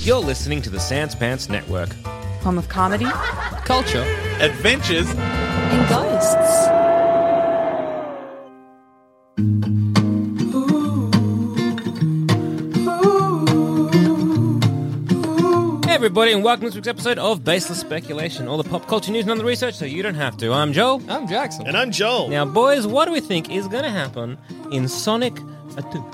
You're listening to the Sans Pants Network. Home of comedy Culture. Adventures. and ghosts. Hey everybody, and welcome to this week's episode of Baseless Speculation, all the pop culture news and other research so you don't have to. I'm Joel. I'm Jackson. And I'm Joel. Now, boys, what do we think is going to happen in Sonic 2?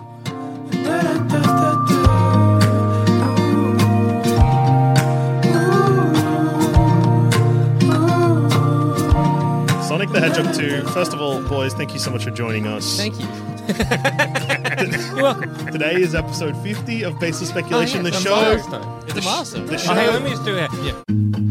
Sonic the Hedgehog 2. First of all, boys, thank you so much for joining us. Thank you. You're welcome. Today is episode 50 of Baseless Speculation, Oh, yeah, the it's show. milestone. It's a milestone. The Oh, show. hey, let me just do it. Yeah.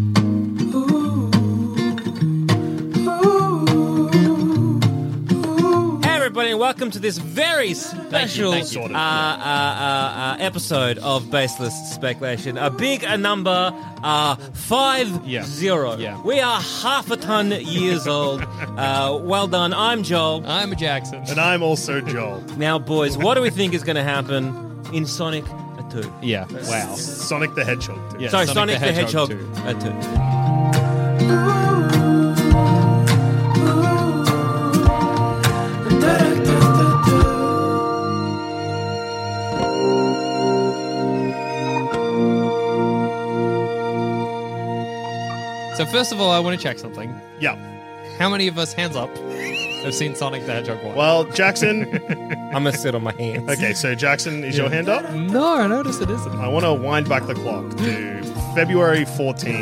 Hey everybody, and welcome to this very special thank you. episode of Baseless Speculation. A big number, 50. Yeah. We are half a ton years old. Well done. I'm Joel. I'm a Jackson. And I'm also Joel. Now, boys, what do we think is going to happen in Sonic 2? Yeah. Wow. Sonic the Hedgehog 2. Yeah. Sorry, Sonic the Hedgehog 2. 2. So first of all, I want to check something. Yeah. How many of us, hands up, have seen Sonic the Hedgehog 1? Well, Jackson. I'm going to sit on my hands. Okay, so Jackson, is your hand up? No, I noticed it isn't. I want to wind back the clock to February 14,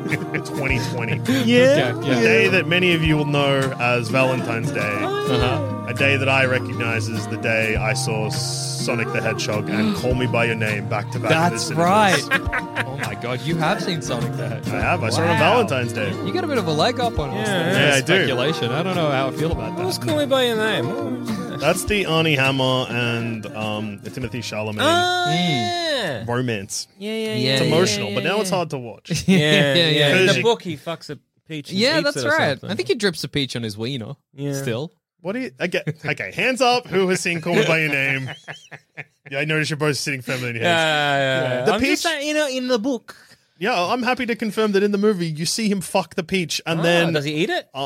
2020. Yeah. Okay, A yeah. day that many of you will know as Valentine's Day. Uh-huh. A day that I recognize as the day I saw Sonic the Hedgehog and Call Me By Your Name back to back. in the That's cinemas. right. Oh my god, you have seen Sonic the Hedgehog. I have. I saw it on Wow. Valentine's Day. You got a bit of a leg up on us. Yeah, there. yeah, I do. Speculation. I don't know how I feel about What's that. Call Me By Your Name? What was that? That's the Arnie Hammer and the Timothy Chalamet Oh, yeah. romance. Yeah. It's It's Yeah, emotional, but now it's hard to watch. Yeah. yeah. In Cause the you- book, he fucks a peach. And Yeah, eats that's it or right. something. I think he drips a peach on his wiener. Yeah. Still. What do you? Okay, hands up. Who has seen Call Me By Your Name? Yeah, I noticed you're both sitting feminine here. Yeah. The I'm just peach- saying, in the book. Yeah, I'm happy to confirm that in the movie you see him fuck the peach, and Oh, then does he eat it?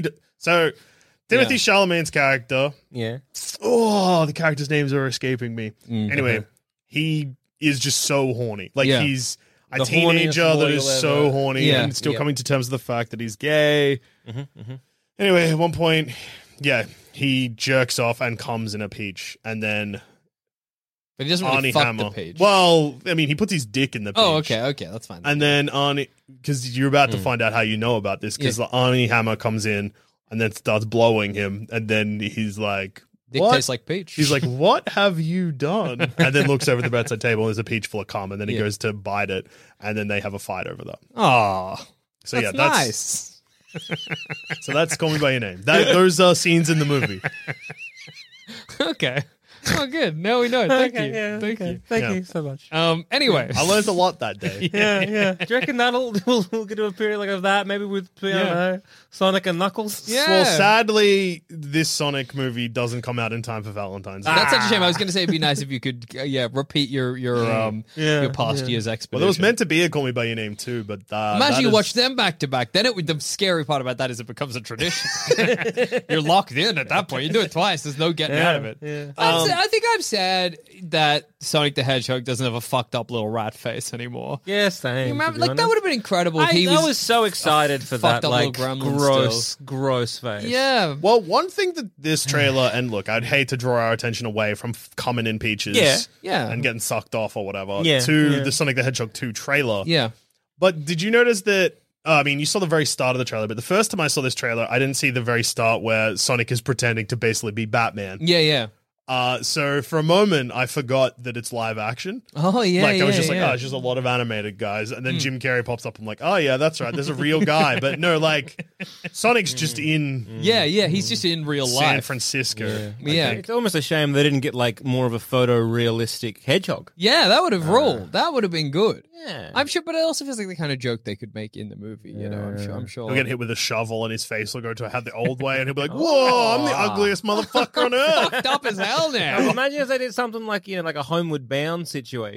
So Timothy Chalamet's character. Yeah. Oh, the characters' names are escaping me. Mm-hmm. Anyway, he is just so horny. Like Yeah. he's a The teenager horniest that boy is you'll so ever- horny Yeah. and still Yeah. coming to terms with the fact that he's gay. Anyway, at one point, yeah, he jerks off and comes in a peach, and then But he doesn't really Arnie fuck Hammer. the peach. Well, I mean, he puts his dick in the peach. Oh, okay, that's fine. And then Arnie, because you're about Hmm. to find out how you know about this, because the Arnie Hammer comes in and then starts blowing him, and then he's like, Dick "What?" tastes like peach. He's like, "What have you done?" And then looks over the bedside table, and there's a peach full of cum, and then he Yeah. goes to bite it, and then they have a fight over that. oh, So that's yeah, nice. so that's Call Me by Your Name. Those are scenes in the movie. Okay. Oh, good. Now we know. Thank you. Thank you. Thank Yeah. you so much. Anyway. I learned a lot that day. Yeah. Do you reckon we'll get to a period like of that? Maybe with I don't know, Sonic and Knuckles. Yeah. Well, sadly, this Sonic movie doesn't come out in time for Valentine's Day. That's such a shame. I was going to say it'd be nice if you could, repeat your past year's expedition. Well, there was meant to be a Call Me by Your Name too, but Imagine that you is- watch them back to back. Then the scary part about that is it becomes a tradition. You're locked in at that point. You do it twice. There's no getting out of it. Yeah. I think I'm sad that Sonic the Hedgehog doesn't have a fucked up little rat face anymore. Yeah, same. You remember, to be like that honest. would have been incredible if he I was so excited for fucked that, up like little gremlin gross face. Yeah. Well, one thing that this trailer, and look, I'd hate to draw our attention away from coming in peaches Yeah. and getting sucked off or whatever Yeah, to yeah. the Sonic the Hedgehog 2 trailer. Yeah. But did you notice that? I mean, you saw the very start of the trailer, but the first time I saw this trailer, I didn't see the very start where Sonic is pretending to basically be Batman. Yeah. So for a moment, I forgot that it's live action. Oh, yeah. I was just yeah. like, oh, it's just a lot of animated guys. And then Jim Carrey pops up. I'm like, oh, yeah, that's right. There's a real guy. But no, like, Sonic's just in Yeah. He's just in real San life. Francisco. Yeah. It's almost a shame they didn't get like more of a photorealistic hedgehog. Yeah, that would have ruled. That would have been good. Yeah. I'm sure, but it also feels like the kind of joke they could make in the movie. You know, I'm sure. He'll get hit with a shovel and his face will go to have the old way and he'll be like, whoa, I'm the ugliest motherfucker on earth. Fucked up as hell now. Imagine if they did something like, like a Homeward Bound situation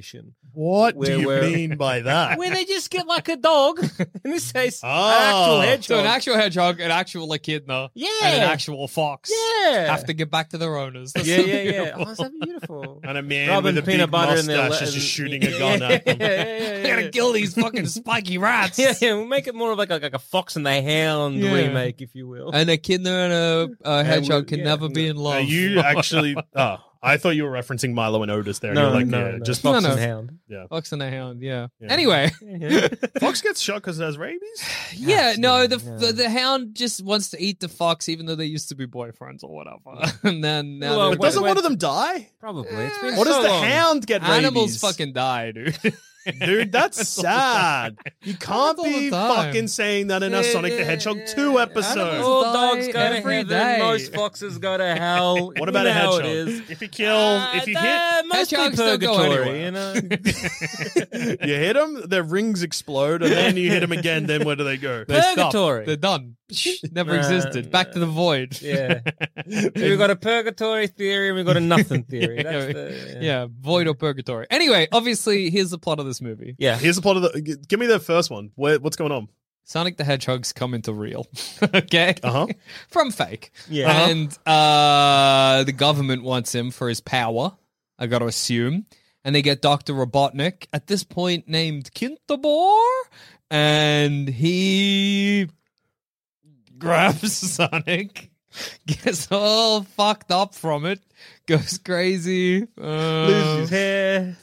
What do Where you we're- mean by that? Where they just get like a dog. In this case, Oh. an actual hedgehog. So an actual hedgehog, an actual echidna, Yeah. and an actual fox Yeah. have to get back to their owners. That's Yeah, so yeah, yeah. beautiful. Oh, so beautiful. And a man Rubbing with a peanut big butter in their mustache is just shooting a gun at them. I gotta kill these fucking spiky rats. Yeah, yeah, we'll make it more of like a Fox and the Hound Yeah. remake, if you will. An echidna and a hedgehog can yeah. never be in love. Are you actually? Oh, I thought you were referencing Milo and Otis there. No, You're like, no, yeah, no. just Fox No, and no. Hound. Fox and a hound, yeah. Yeah. Anyway, Fox gets shot because it has rabies. yeah, no, the, yeah. the hound just wants to eat the fox, even though they used to be boyfriends or whatever. And then now Well, they're But doesn't wait. one of them die? Probably. It's been What so does the long. hound get rabies? animals fucking die, dude. Dude, that's sad. You can't Happens all be the time. fucking saying that in a Sonic the Hedgehog 2 episode. Animals All die dogs go to every heaven. day. Most foxes go to hell. What about You a know how hedgehog? it is. If you kill, if you hit, mostly Hedgehogs don't go purgatory, anywhere. you know. you hit them, their rings explode, and then you hit them again. Then where do they go? They stop. Purgatory. They're done. Never existed. Back to the void. Yeah. We've got a purgatory theory and we've got a nothing theory. That's the, Yeah, void or purgatory. Anyway, obviously, here's the plot of this movie. Yeah, here's the plot of the. Give me the first one. What's going on? Sonic the Hedgehog's come into real. Okay? Uh-huh. From fake. Yeah. And the government wants him for his power, I got to assume. And they get Dr. Robotnik, at this point named Kintabor, and he grabs Sonic, gets all fucked up from it, goes crazy. Loses his hair.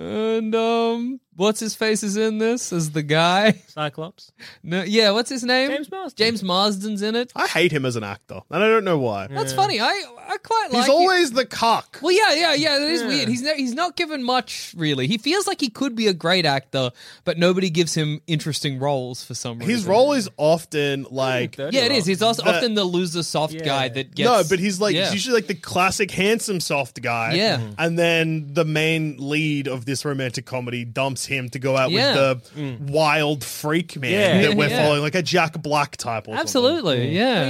And what's his face is in this as the guy? Cyclops. No, yeah, what's his name? James Marsden. James Marsden's in it. I hate him as an actor, and I don't know why. That's funny. I quite like He's it. always the cock. Well, yeah. That is weird. He's not given much really. He feels like he could be a great actor, but nobody gives him interesting roles for some reason. His role is often like Yeah, it is. He's also The- often the loser soft Yeah. guy that gets. no, but he's like yeah. he's usually like the classic handsome soft guy. Yeah. Mhm. and then the main lead of this romantic comedy dumps him to go out Yeah. with the wild freak man Yeah. that we're Yeah. following, like a Jack Black type. Or Absolutely, yeah.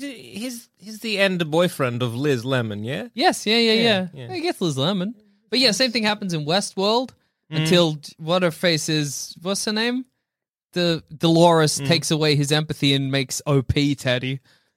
He's the end boyfriend of Liz Lemon, yeah? Yes, yeah. yeah. He gets Liz Lemon, but yeah, same thing happens in Westworld until what her face is. What's her name? The Dolores takes away his empathy and makes OP Teddy.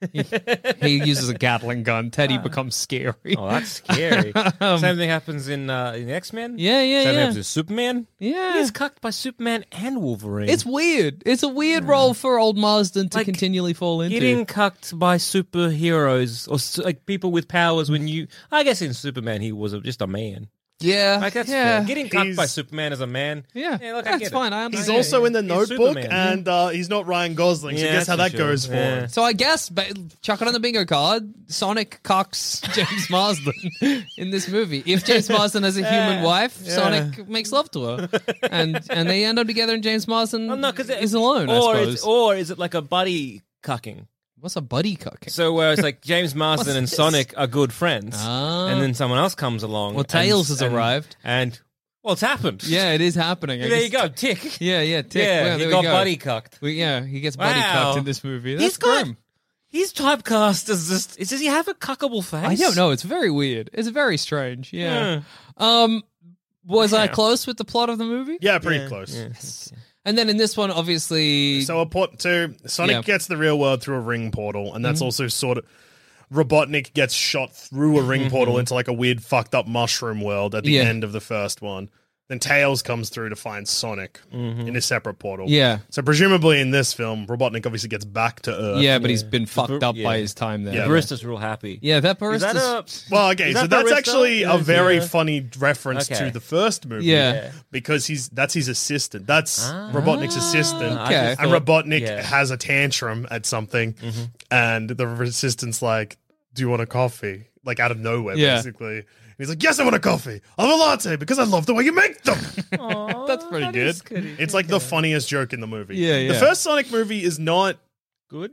He uses a Gatling gun. Teddy becomes scary. Oh, that's scary. Same thing happens in X-Men. Yeah, Same thing yeah. happens in Superman. Yeah. He's cucked by Superman and Wolverine. It's weird. It's a weird role for old Marsden to Like, continually fall into. getting cucked by superheroes or like people with powers when you... I guess in Superman he was just a man. yeah, Like, that's yeah. fair. Getting cucked by He's- Superman as a man. Yeah, look, I that's get it. fine. I He's understand. also in the He's Notebook, Superman. and he's not Ryan Gosling. So Yeah, guess how that's that for sure. goes for Yeah. him. So I guess, chuck it on the bingo card. Sonic cocks James Marsden in this movie. If James Marsden has a human wife, Sonic makes love to her, and they end up together, and James Marsden Oh, no, because is alone. I suppose. Or is it like a buddy cucking? What's a buddy cocking? So where it's like James Marsden and this? Sonic are good friends, Ah. and then someone else comes along. Well, Tails has and- arrived. and well, it's happened. Yeah, it is happening. I there you guess- go. Tick. Yeah, Tick. Yeah, Well, he there got we go. buddy cucked. He gets buddy Wow. cucked in this movie. That's He's got. grim. He's typecast as just. Does he have a cuckable face? I don't know. It's very weird. It's very strange. Yeah. Yeah. Was I close with the plot of the movie? Yeah, pretty close. And then in this one, obviously, So Sonic Yeah. gets the real world through a ring portal, and that's also sort of Robotnik gets shot through a ring portal into like a weird fucked up mushroom world at the Yeah. end of the first one. Then Tails comes through to find Sonic in a separate portal. Yeah. So presumably in this film, Robotnik obviously gets back to Earth. yeah, but he's been fucked up yeah. by his time there. Yeah. Barista's real happy. Yeah, that Is that barista's... a? Well, okay, Is so that that's Barista? actually a Is, very funny reference Okay. to the first movie. Yeah. Because that's his assistant. That's Robotnik's assistant. I just Okay. And thought- Robotnik yeah. has a tantrum at something, and the assistant's like, "Do you want a coffee?" Like out of nowhere, Yeah. basically. And he's like, "Yes, I want a coffee. I have a latte because I love the way you make them." That's pretty good. It's like the funniest joke in the movie. Yeah, The yeah. first Sonic movie is not Good.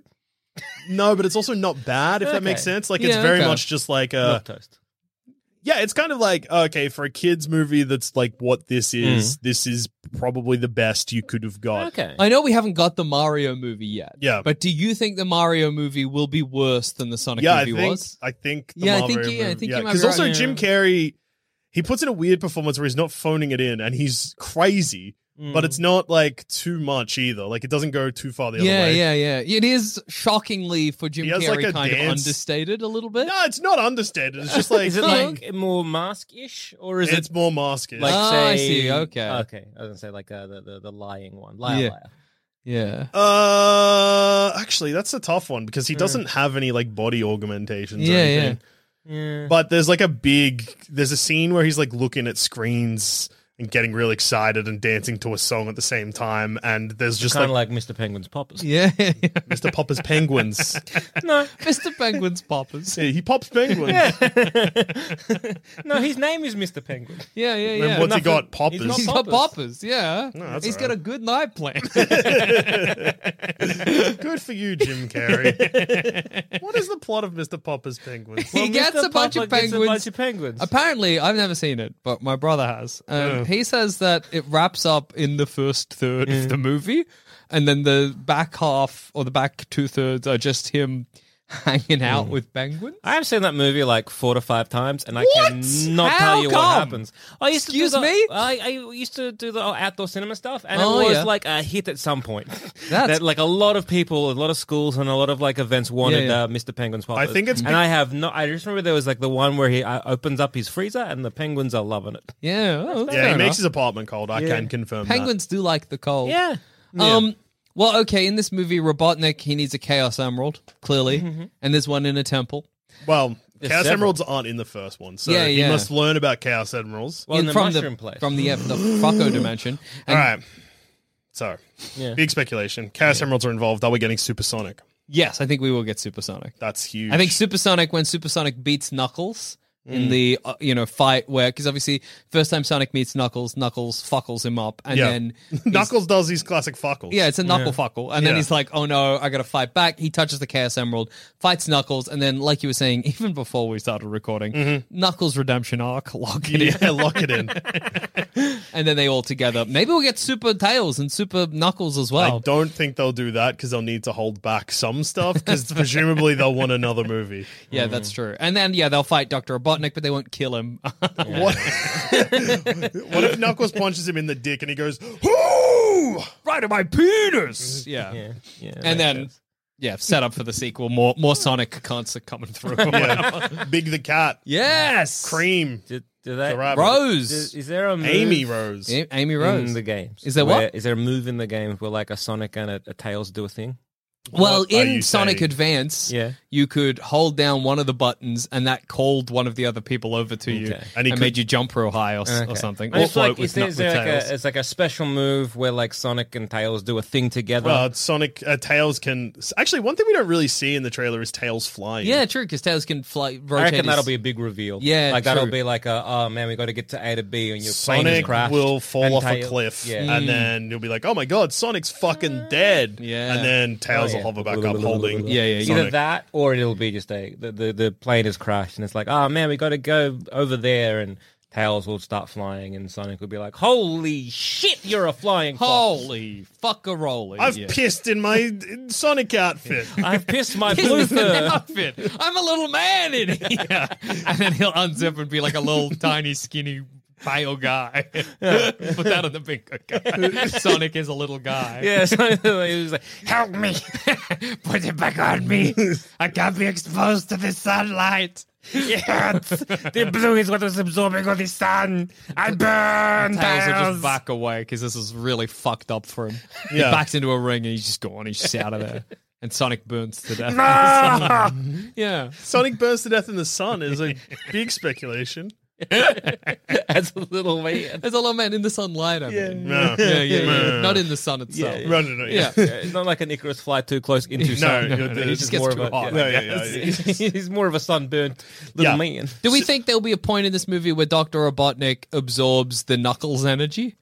no, but it's also not bad. If that Okay. makes sense. Like it's Yeah, very okay. much just like Milk toast. yeah, it's kind of like, okay, for a kid's movie that's like what this is probably the best you could have got. Okay. I know we haven't got the Mario movie yet. Yeah. But do you think the Mario movie will be worse than the Sonic Yeah, movie was? I think the Yeah, I Mario think you- I movie- think you might because be also right. Jim Carrey he puts in a weird performance where he's not phoning it in, and he's crazy, but it's not like too much either. Like it doesn't go too far the other way. Yeah. It is shockingly for Jim He has, Carrey like, a kind of dance- understated a little bit. No, it's not understated. It's just like Is it like more mask-ish, or is it's it more maskish. like Oh, say? I see, okay. Okay, I was gonna say like the lying one, liar. Yeah. Actually, that's a tough one because he doesn't have any like body augmentations or Yeah, anything. Yeah. But there's a scene where he's like looking at screens and getting real excited and dancing to a song at the same time, and there's just Kind like of like Mr. Penguin's poppers. Yeah. Mr. Popper's penguins. No, Mr. Penguin's poppers. Yeah, he pops penguins. no, his name is Mr. Penguin. Yeah. And what's he got? Poppers. He's He's got poppers, yeah. No, that's He's all got right. a good night plan. Good for you, Jim Carrey. What is the plot of Mr. Popper's penguins? He gets Mr. a bunch of Popper gets penguins. A bunch of penguins. Apparently, I've never seen it, but my brother has. He says that it wraps up in the first third of the movie, and then the back half or the back 2/3 are just him hanging out with penguins. I have seen that movie like 4 to 5 times, and I What? cannot How tell you what come? happens. I used to Excuse do the, me? I used to do the outdoor cinema stuff, and Oh, it was yeah. like a hit at some point. That's- that like a lot of people, a lot of schools, and a lot of like events wanted Yeah. Mr. Penguin's poppers. I think it's and I have no. I just remember there was like the one where he opens up his freezer, and the penguins are loving it. Yeah, well, that's Yeah, fair he makes enough. his apartment cold. I can confirm Penguins do like the cold. Yeah. Well, okay, in this movie, Robotnik, he needs a Chaos Emerald, clearly, and there's one in a temple. that. Well, There's Chaos several. Emeralds aren't in the first one, so Yeah, he yeah. must learn about Chaos Emeralds. Well, in the from mushroom place. From the fucko dimension. All And right. So, Yeah. big speculation. Chaos Emeralds are involved. Are we getting Supersonic? yes, I think we will get Supersonic. That's huge. I think Supersonic, when Supersonic beats Knuckles in the fight where, because obviously first time Sonic meets Knuckles, Knuckles fuckles him up, and then Knuckles does his classic fuckles. yeah, it's a knuckle fuckle, and then Yeah. he's like, "Oh no, I gotta fight back." He touches the Chaos Emerald, fights Knuckles, and then, like you were saying, even before we started recording, Knuckles' redemption arc, lock it in, Yeah, lock it in. and then they all together. Maybe we'll get Super Tails and Super Knuckles as I well. don't think they'll do that because they'll need to hold back some stuff because presumably they'll want another movie. Yeah, that's true. And then they'll fight Dr. Robotnik, but they won't kill him. What? What if Knuckles punches him in the dick and he goes, "Whoo!" Right in my penis. Yeah. Yeah. And then set up for the sequel. More Sonic concert coming through. Yeah. Big the cat, Yes. Cream, Do they? the rabbit. Rose. Is there a move Amy Rose. Amy Rose. in the games? Is there where- what? Is there a move in the games where like a Sonic and a Tails do a thing? Well, What are you in Sonic saying? Advance, Yeah. you could hold down one of the buttons, and that called one of the other people over to you, Okay. And and he could- made you jump real high or Okay. something. I Or just like, float with is there like Tails. it's like a special move where like Sonic and Tails do a thing together? Well, Sonic Tails can actually. One thing we don't really see in the trailer is Tails flying. Yeah, true, because Tails can fly. Rotate I reckon his- that'll be a big reveal. Yeah, like that'll true. be like oh man, we got to get to A to B, and your plane has Sonic crashed. will fall and off a Tails- cliff, Yeah, and then you'll be like, "Oh my god, Sonic's fucking dead!" Yeah. and then Tails Oh, will yeah. hover back up, holding. Yeah, yeah, either Sonic. that or it'll be just the plane has crashed, and it's like, oh man, we got to go over there, and Tails will start flying, and Sonic will be like, holy shit, you're a flying fox. Holy fuck-a-rolly. I've yeah. pissed in my Sonic outfit. I've pissed my blue fur. outfit. I'm a little man in here. And then he'll unzip and be like a little tiny, skinny, pale guy. Put that on the bingo card. Sonic is a little guy. Yeah, so he was like, help me. Put it back on me. I can't be exposed to the sunlight. Yes, the blue is what was absorbing all the sun. I burn. Tails will just back away because this is really fucked up for him. He Yeah. backs into a ring and he's just gone. He's just out of there. And Sonic burns to death. Yeah. Sonic burns to death in the sun is a big speculation. As a little man. There's a little man in the sunlight. I mean. No, Yeah. Not in the sun itself. Yeah. no. Yeah. It's not like an Icarus fly too close into sun. no, it He's just just gets more too of a, hot. No, yeah. He's more of a sunburnt little Yeah. man. Do we think there'll be a point in this movie where Dr. Robotnik absorbs the Knuckles energy?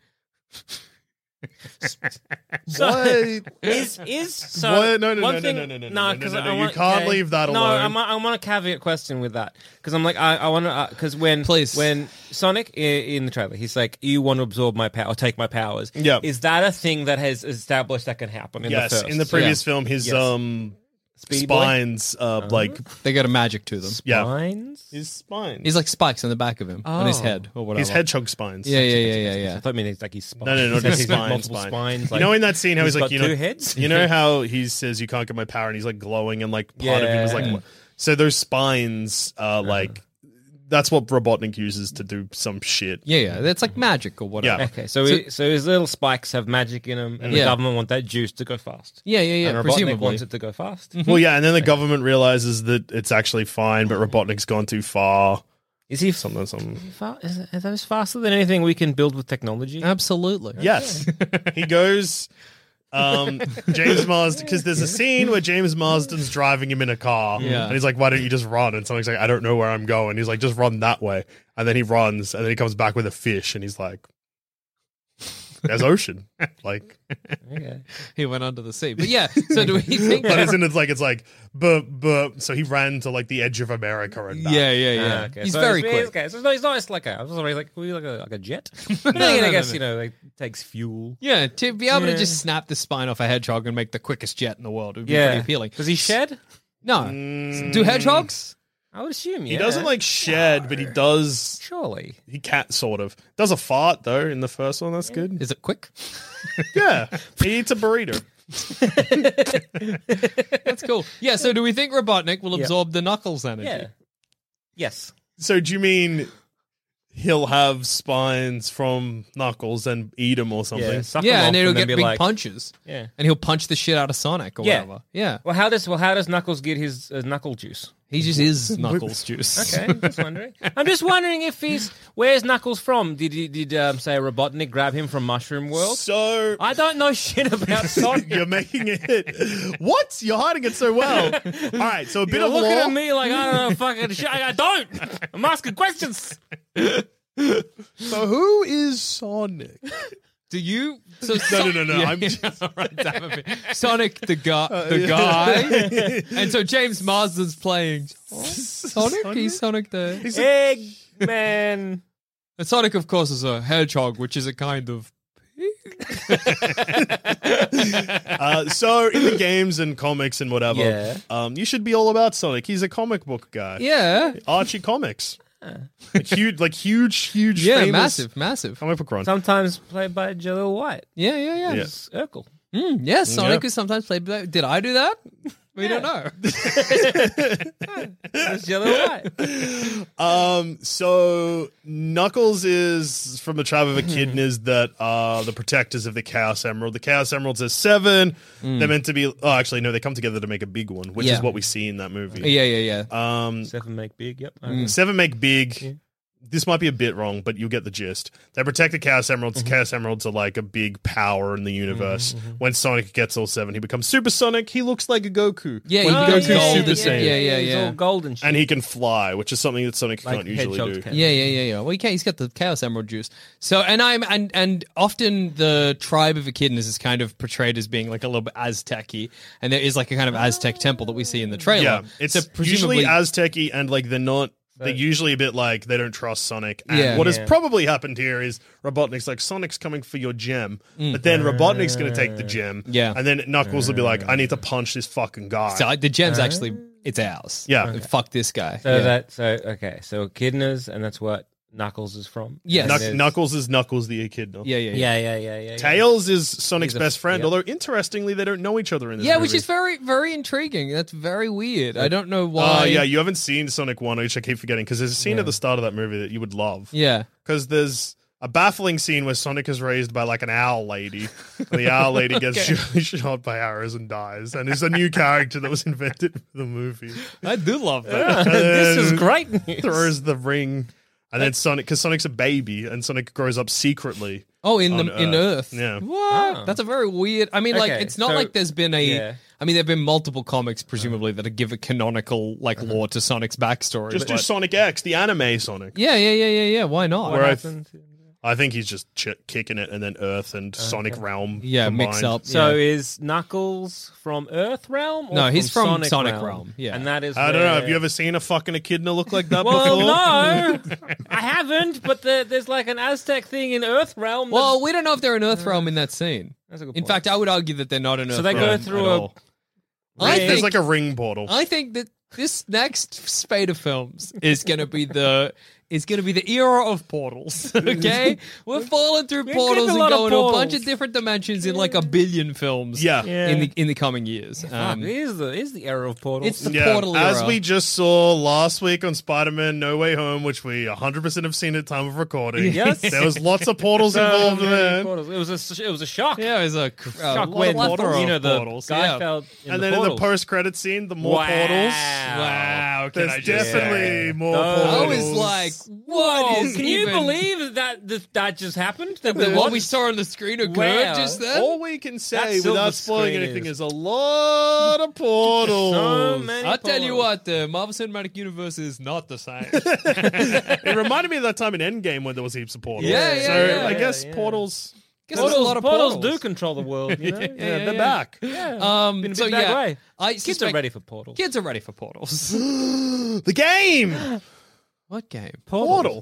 What? Is so What? No, one no, thing, no, no, no, no, because no, no, I you want, can't leave that no, alone. I want a caveat question with that because I'm like I want to because when Sonic in the trailer he's like you want to absorb my power or take my powers. Yeah. Is that a thing that has established that can happen in the Yes, first? in the previous film, his Yes. Speedy boy? spines, like They got a magic to them. yeah, Spines? his spines. He's like spikes on the back of him, on his Oh. head or whatever. his hedgehog spines. Yeah. I thought you meant like his spine. No, not his He's got spine. multiple spine. spines. You know, in that scene, how he's like, got you know, two heads. you know how he says you can't get my power, and he's like glowing, and like part of him is like, so those spines are like, that's what Robotnik uses to do some shit. Yeah. That's like magic or whatever. Yeah. Okay, so his little spikes have magic in them, and the Yeah. government want that juice to go fast. Yeah. And Robotnik Presumably. wants it to go fast. Well, yeah, and then the government realizes that it's actually fine, but Robotnik's gone too far. Is he Something. Are those faster than anything we can build with technology? Absolutely. Yes, he goes. James Marsden, because there's a scene where James Marsden's driving him in a car, Yeah. and he's like, "Why don't you just run?" And someone's like, "I don't know where I'm going." He's like, "Just run that way," and then he runs, and then he comes back with a fish, and he's like, "There's ocean." Like, Okay. He went under the sea. But yeah, so do we think but that? isn't it like it's like, but so he ran to like the edge of America and back. Yeah. Okay, He's so very it's- quick. Okay, so he's not just like I was already like, like a jet. But then again, I guess you know, like takes fuel. Yeah, to be able to Yeah. just snap the spine off a hedgehog and make the quickest jet in the world would be Yeah. pretty appealing. Does he shed? No. Do hedgehogs? I would assume. He Yeah. doesn't like shed, but he does. Surely. He can't sort of does a fart though in the first one. That's good. Is it quick? Yeah, he eats a burrito. That's cool. Yeah, so do we think Robotnik will absorb the Knuckles energy? Yeah. Yes. So do you mean he'll have spines from Knuckles and eat them or something? Yeah. Suck Yeah, him and off it'll then get be big like, punches. Yeah. And he'll punch the shit out of Sonic or Yeah. whatever. Yeah. Well, how does Knuckles get his knuckle juice? He just is Knuckles juice. Okay, just wondering. I'm just wondering if where's Knuckles from? Did say Robotnik grab him from Mushroom World? So I don't know shit about Sonic. you're making it. What? You're hiding it so well. All right. So a bit You're of looking lore. at me like I don't know fucking shit. I don't. I'm asking questions. So who is Sonic? Do you? So No. Yeah, I'm just. all right, damn it. Sonic the guy, and so James Marsden's playing Sonic. He's Sonic the. Eggman. And Sonic, of course, is a hedgehog, which is a kind of. So in the games and comics and whatever, Yeah. you should be all about Sonic. He's a comic book guy. Yeah, Archie Comics. Huge, yeah, famous massive. comic book run. Sometimes played by Jalil White. Yeah. It's Urkel. Yeah, Sonic Yeah. is sometimes played. Did I do that? We don't know. It's Jalil White. So Knuckles is from the tribe of echidnas that are the protectors of the Chaos Emerald. The Chaos Emeralds are 7. They're meant to be. Oh, actually, no. They come together to make a big one, which is Yeah. what we see in that movie. Yeah. 7 make big. Yep. 7 make big. This might be a bit wrong, but you'll get the gist. They protect the Chaos Emeralds. The Chaos Emeralds are like a big power in the universe. When Sonic gets all 7, he becomes Super Sonic. He looks like a Goku. Yeah, when he Goku's goes golden. Super Saiyan. Yeah. He's all golden shit. And he can fly, which is something that Sonic like can't usually hedgehogs do. can. Yeah. Well, he can't. He's got the Chaos Emerald juice. So, and often the tribe of echidnas is kind of portrayed as being like a little bit Aztec-y, and there is like a kind of Aztec temple that we see in the trailer. Yeah, it's So usually presumably- Aztec-y and like they're not. They're usually a bit like they don't trust Sonic. And Yeah. what has Yeah. probably happened here is Robotnik's like, Sonic's coming for your gem. But then Robotnik's going to take the gem. Yeah. And then Knuckles will be like, I need to punch this fucking guy. So the gem's actually it's ours. Yeah. Like, fuck this guy. So so echidnas, and that's what Knuckles is from. Yes. And there's- Knuckles is Knuckles the echidna. Yeah. Tails is Sonic's He's a- best friend, yeah. although interestingly, they don't know each other in this Yeah, movie. which is very, very intriguing. That's very weird. I don't know why. Yeah, you haven't seen Sonic 1, which I keep forgetting, because there's a scene at the start of that movie that you would love. Yeah. Because there's a baffling scene where Sonic is raised by like an owl lady, and the owl lady gets shot by arrows and dies, and is a new character that was invented for the movie. I do love that. This is great news. Throws the ring, and then Sonic, because Sonic's a baby, and Sonic grows up secretly. Oh, in on Earth. Yeah. What? Oh. That's a very weird. I mean, like, Okay, it's not so- like there's been a. Yeah. I mean, there've been multiple comics, presumably, that give a canonical like lore to Sonic's backstory. Just do but- Sonic X, the anime Sonic. Yeah. Why not? Where I happened? I think he's just kicking it, and then Earth and Sonic Realm. Yeah, combined. mix up. So yeah. is Knuckles from Earth Realm? Or No, he's from Sonic, Sonic Realm. Realm, yeah. and that is. I don't know. where- Have you ever seen a fucking echidna look like that Well, before? no, I haven't. But there's like an Aztec thing in Earth Realm. Well, we don't know if they're in Earth Realm in that scene. That's a good In point. fact, I would argue that they're not in Earth so they Realm. go at through all. There's like a ring portal. I think that this next spate of films is going to be the era of portals. Okay, we're falling through portals getting a and lot of going to a bunch portals. of different dimensions in like a billion films. Yeah. in the coming years. Here's the era of portals. It's the portal era. As we just saw last week on Spider-Man No Way Home, which we 100% have seen at time of recording. Yes. There was lots of portals involved in it. It was a shock. yeah, it was a Shock lot when of you know the portals. guy yeah. fell in And the then in the portals. post-credit scene, the more Wow. portals. Wow, can There's I just definitely say? more Those- I portals. was like, what Whoa, is can you even- believe that just happened? That what we saw on the screen occurred Wow. just then? All we can say That without silver spoiling screen anything is- is a lot of portals. So many I'll tell you portals. what, the Marvel Cinematic Universe is not the same. It reminded me of that time in Endgame when there was heaps of portals. Yeah, yeah, so yeah, I guess yeah. portals. Guess there's a lot of portals portals. do control the world. You know? They're back. In a So big bad yeah, way. I Kids suspect are ready for portals. Kids are ready for portals. The game. What game? Portal.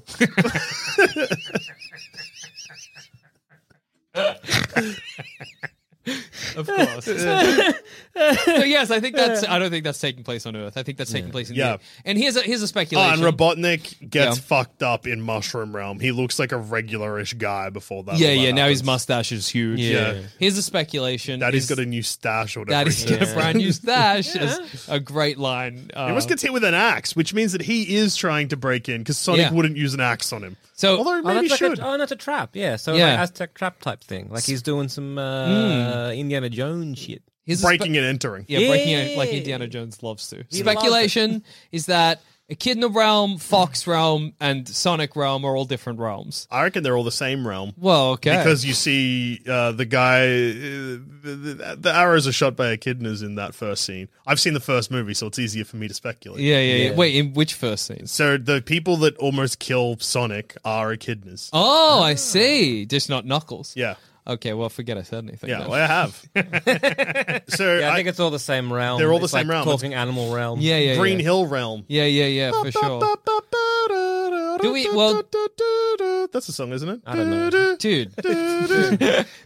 Of course. So yes, I think that's. I don't think that's taking place on Earth. I think that's taking place in Yeah. the. And here's a Oh, speculation. and Robotnik gets Yeah. fucked up in Mushroom Realm. He looks like a regular-ish guy before that. yeah, all that yeah. Now his happens. mustache is huge. Yeah. Here's a speculation. Daddy's is got a new stash or whatever. Daddy's he got a says. brand new stash. Is a great line. He almost gets hit with an axe, which means that he is trying to break in because Sonic Yeah. wouldn't use an axe on him. So Although maybe he that's should. that's a trap. Yeah, so Yeah. like Aztec trap type thing. Like he's doing some Indiana Jones shit. here's a Breaking and entering. Yeah, breaking Yeah. it like Indiana Jones loves to. He loves Speculation is that Echidna Realm, Fox Realm, and Sonic Realm are all different realms. I reckon they're all the same realm. Well, okay. Because you see the guy, the arrows are shot by echidnas in that first scene. I've seen the first movie, so it's easier for me to speculate. yeah. Wait, in which first scene? So the people that almost kill Sonic are echidnas. Oh, I see. Just not Knuckles. Yeah. Okay, well, forget I said anything. Yeah, then. well, I have. So Yeah, I think it's all the same realm. They're all the It's same like realm. Talking animal realm. yeah, Green yeah. Hill realm. Yeah, for sure. Do we- well- That's a song, isn't it? I don't know. Dude, Rolling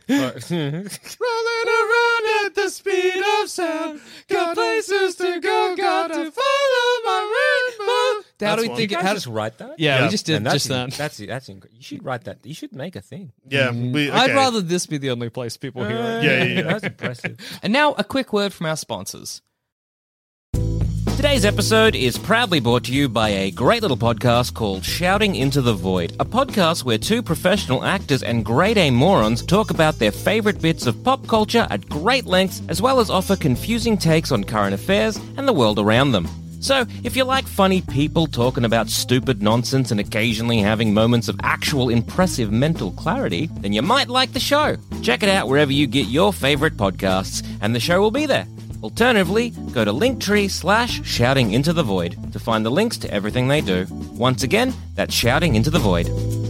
around at the speed of sound. Got places to go, got to follow my rainbow. how do we That's think You it? can't How just write that. yeah, Yeah. we just did And that's just that. that's you should write that. You should make a thing. Yeah, I'd rather this be the only place people hear it. Yeah. That's impressive. And now a quick word from our sponsors. Today's episode is proudly brought to you by a great little podcast called Shouting Into the Void, a podcast where two professional actors and grade A morons talk about their favorite bits of pop culture at great lengths, as well as offer confusing takes on current affairs and the world around them. So, if you like funny people talking about stupid nonsense and occasionally having moments of actual impressive mental clarity, then you might like the show. Check it out wherever you get your favorite podcasts, and the show will be there. Alternatively, go to Linktree/Shouting Into the Void to find the links to everything they do. Once again, that's Shouting Into the Void.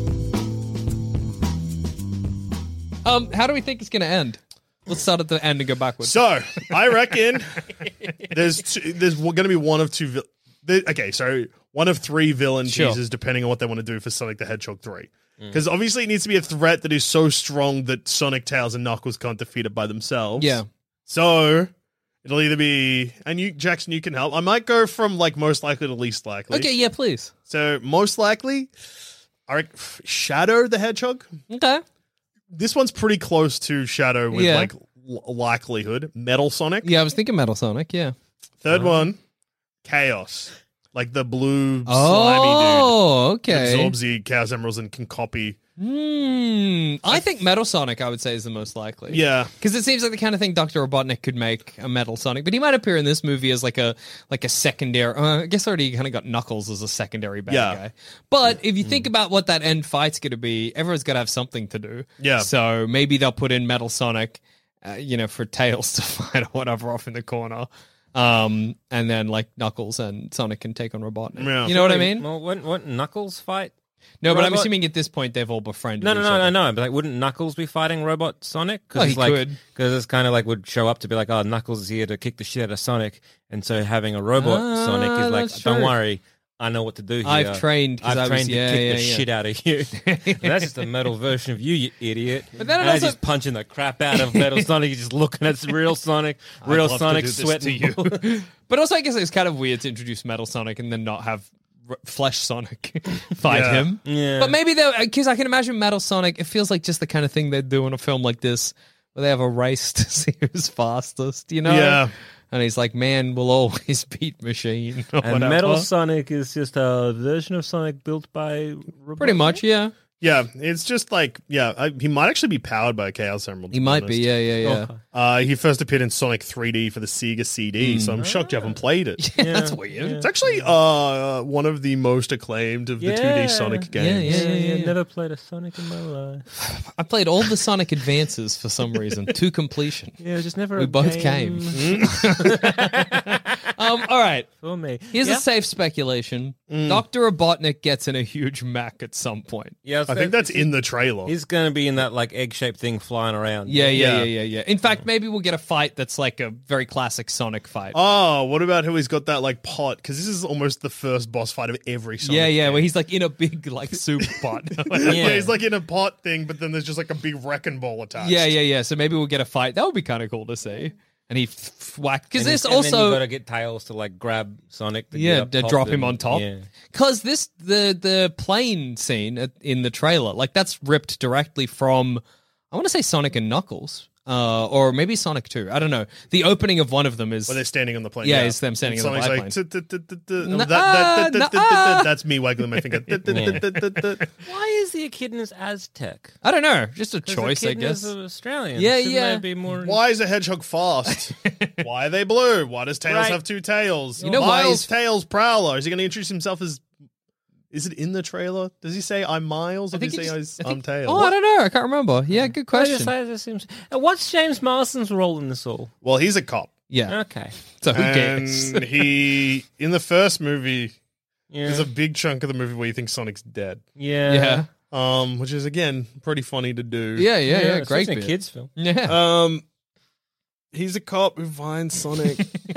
How do we think it's going to end? Let's start at the end and go backwards. So I reckon there's going to be one of two. One of three villain Sure. teasers, depending on what they want to do for Sonic the Hedgehog 3. Because obviously it needs to be a threat that is so strong that Sonic, Tails, and Knuckles can't defeat it by themselves. Yeah. So it'll either be, and you, Jackson, you can help. I might go from like most likely to least likely. Okay, yeah, please. So most likely, I reckon Shadow the Hedgehog. Okay. This one's pretty close to Shadow with Yeah. like likelihood. Metal Sonic. Yeah, I was thinking Metal Sonic, yeah. Third one, Chaos. Like the blue slimy Oh, dude. okay. Absorbs the Chaos Emeralds and can copy. I think Metal Sonic, I would say, is the most likely. Yeah. Because it seems like the kind of thing Dr. Robotnik could make a Metal Sonic, but he might appear in this movie as like a secondary. I guess already kind of got Knuckles as a secondary bad Yeah. guy. But if you think about what that end fight's going to be, everyone's got to have something to do. Yeah. So maybe they'll put in Metal Sonic, for Tails to fight or whatever off in the corner. And then like Knuckles and Sonic can take on Robotnik. Yeah. You know what I mean? Well, wouldn't Knuckles fight? No, but I'm Robot- assuming at this point they've all befriended. No, each other. no. But like, wouldn't Knuckles be fighting Robot Sonic? Oh, he like, could. Because it's kind of like would show up to be like, oh, Knuckles is here to kick the shit out of Sonic, and so having a robot Sonic is like, that's don't true. worry, I know what to do here. I've trained 'cause I I've was- trained to yeah, kick yeah, the yeah. shit out of you. And that's just a metal version of you idiot. But then it and also- just punching the crap out of Metal Sonic. You're just looking at real Sonic, real love to Sonic do this sweating. to you. But also, I guess it's kind of weird to introduce Metal Sonic and then not have Flesh Sonic fight Yeah. him. Yeah. But maybe because I can imagine Metal Sonic, it feels like just the kind of thing they'd do in a film like this, where they have a race to see who's fastest, you know? Yeah. And he's like, man will always beat machine. Or And whatever. Metal Sonic is just a version of Sonic built by Robotnik? Pretty much, yeah. Yeah, it's just like, he might actually be powered by a Chaos Emerald. He might be, yeah. He first appeared in Sonic 3D for the Sega CD, so I'm shocked you haven't played it. Yeah, that's weird. It's actually one of the most acclaimed of the 2D Sonic games. Yeah. Never played a Sonic in my life. I played all the Sonic Advances for some reason to completion. Yeah, just never. We both came. All right. for me. Here's yeah? a safe speculation. Dr. Robotnik gets in a huge Mac at some point. Yeah, I think that's in the trailer. He's going to be in that like egg-shaped thing flying around. Yeah. Yeah. In fact, maybe we'll get a fight that's like a very classic Sonic fight. Oh, what about how he's got that like pot? Because this is almost the first boss fight of every Sonic yeah, game. where he's like in a big like soup pot. Yeah. Where he's like in a pot thing, but then there's just like a big wrecking ball attached. Yeah. So maybe we'll get a fight. That would be kind of cool to see. And he whack because this And then you also got to get Tails to like grab Sonic. To yeah get up to top drop him and- on top. Yeah. Because this the plane scene in the trailer like that's ripped directly from I want to say Sonic and Knuckles. Or maybe Sonic 2. I don't know. The opening of one of them is Where they're standing on the plane. Yeah, it's them standing And on the Sonic's biplane. like, that's me waggling my finger. Why is the echidna's Aztec? I don't know. Just a 'Cause choice, I echidnas guess. are Australian. Yeah, Shouldn't yeah. they be more... Why is a hedgehog fast? Why are they blue? Why does Tails Right. have two tails? You know why Miles he's- Tails Prowler. Is he going to introduce himself as... Is it in the trailer? Does he say I'm Miles or does he say I'm Tails? Oh, I don't know. I can't remember. Yeah, good question. What's James Marsden's role in this all? Well, he's a cop. Yeah. Okay. So who cares? And he, in the first movie, Yeah. there's a big chunk of the movie where you think Sonic's dead. Yeah. Yeah. Which is, again, pretty funny to do. Yeah. Great especially a bit. kids film. Yeah. He's a cop who finds Sonic,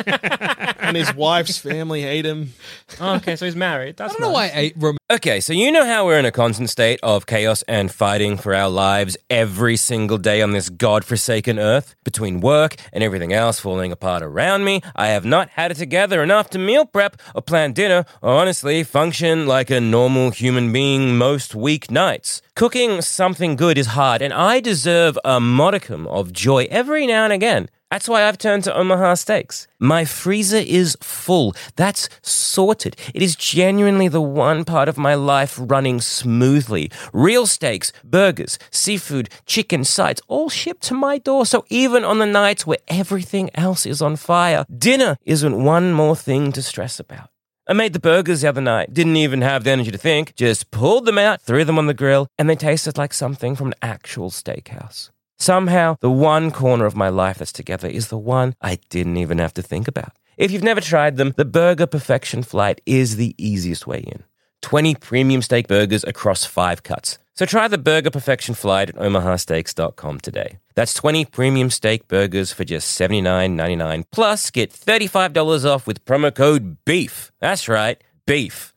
and his wife's family hate him. Oh, okay, so he's married. That's I don't know why Okay, so you know how we're in a constant state of chaos and fighting for our lives every single day on this godforsaken earth? Between work and everything else falling apart around me, I have not had it together enough to meal prep or plan dinner or honestly function like a normal human being most weeknights. Cooking something good is hard, and I deserve a modicum of joy every now and again. That's why I've turned to Omaha Steaks. My freezer is full. That's sorted. It is genuinely the one part of my life running smoothly. Real steaks, burgers, seafood, chicken, sides, all shipped to my door. So even on the nights where everything else is on fire, dinner isn't one more thing to stress about. I made the burgers the other night, didn't even have the energy to think, just pulled them out, threw them on the grill, and they tasted like something from an actual steakhouse. Somehow, the one corner of my life that's together is the one I didn't even have to think about. If you've never tried them, the Burger Perfection Flight is the easiest way in. 20 premium steak burgers across 5 cuts. So try the Burger Perfection Flight at omahasteaks.com today. That's 20 premium steak burgers for just $79.99. Plus, get $35 off with promo code BEEF. That's right, BEEF.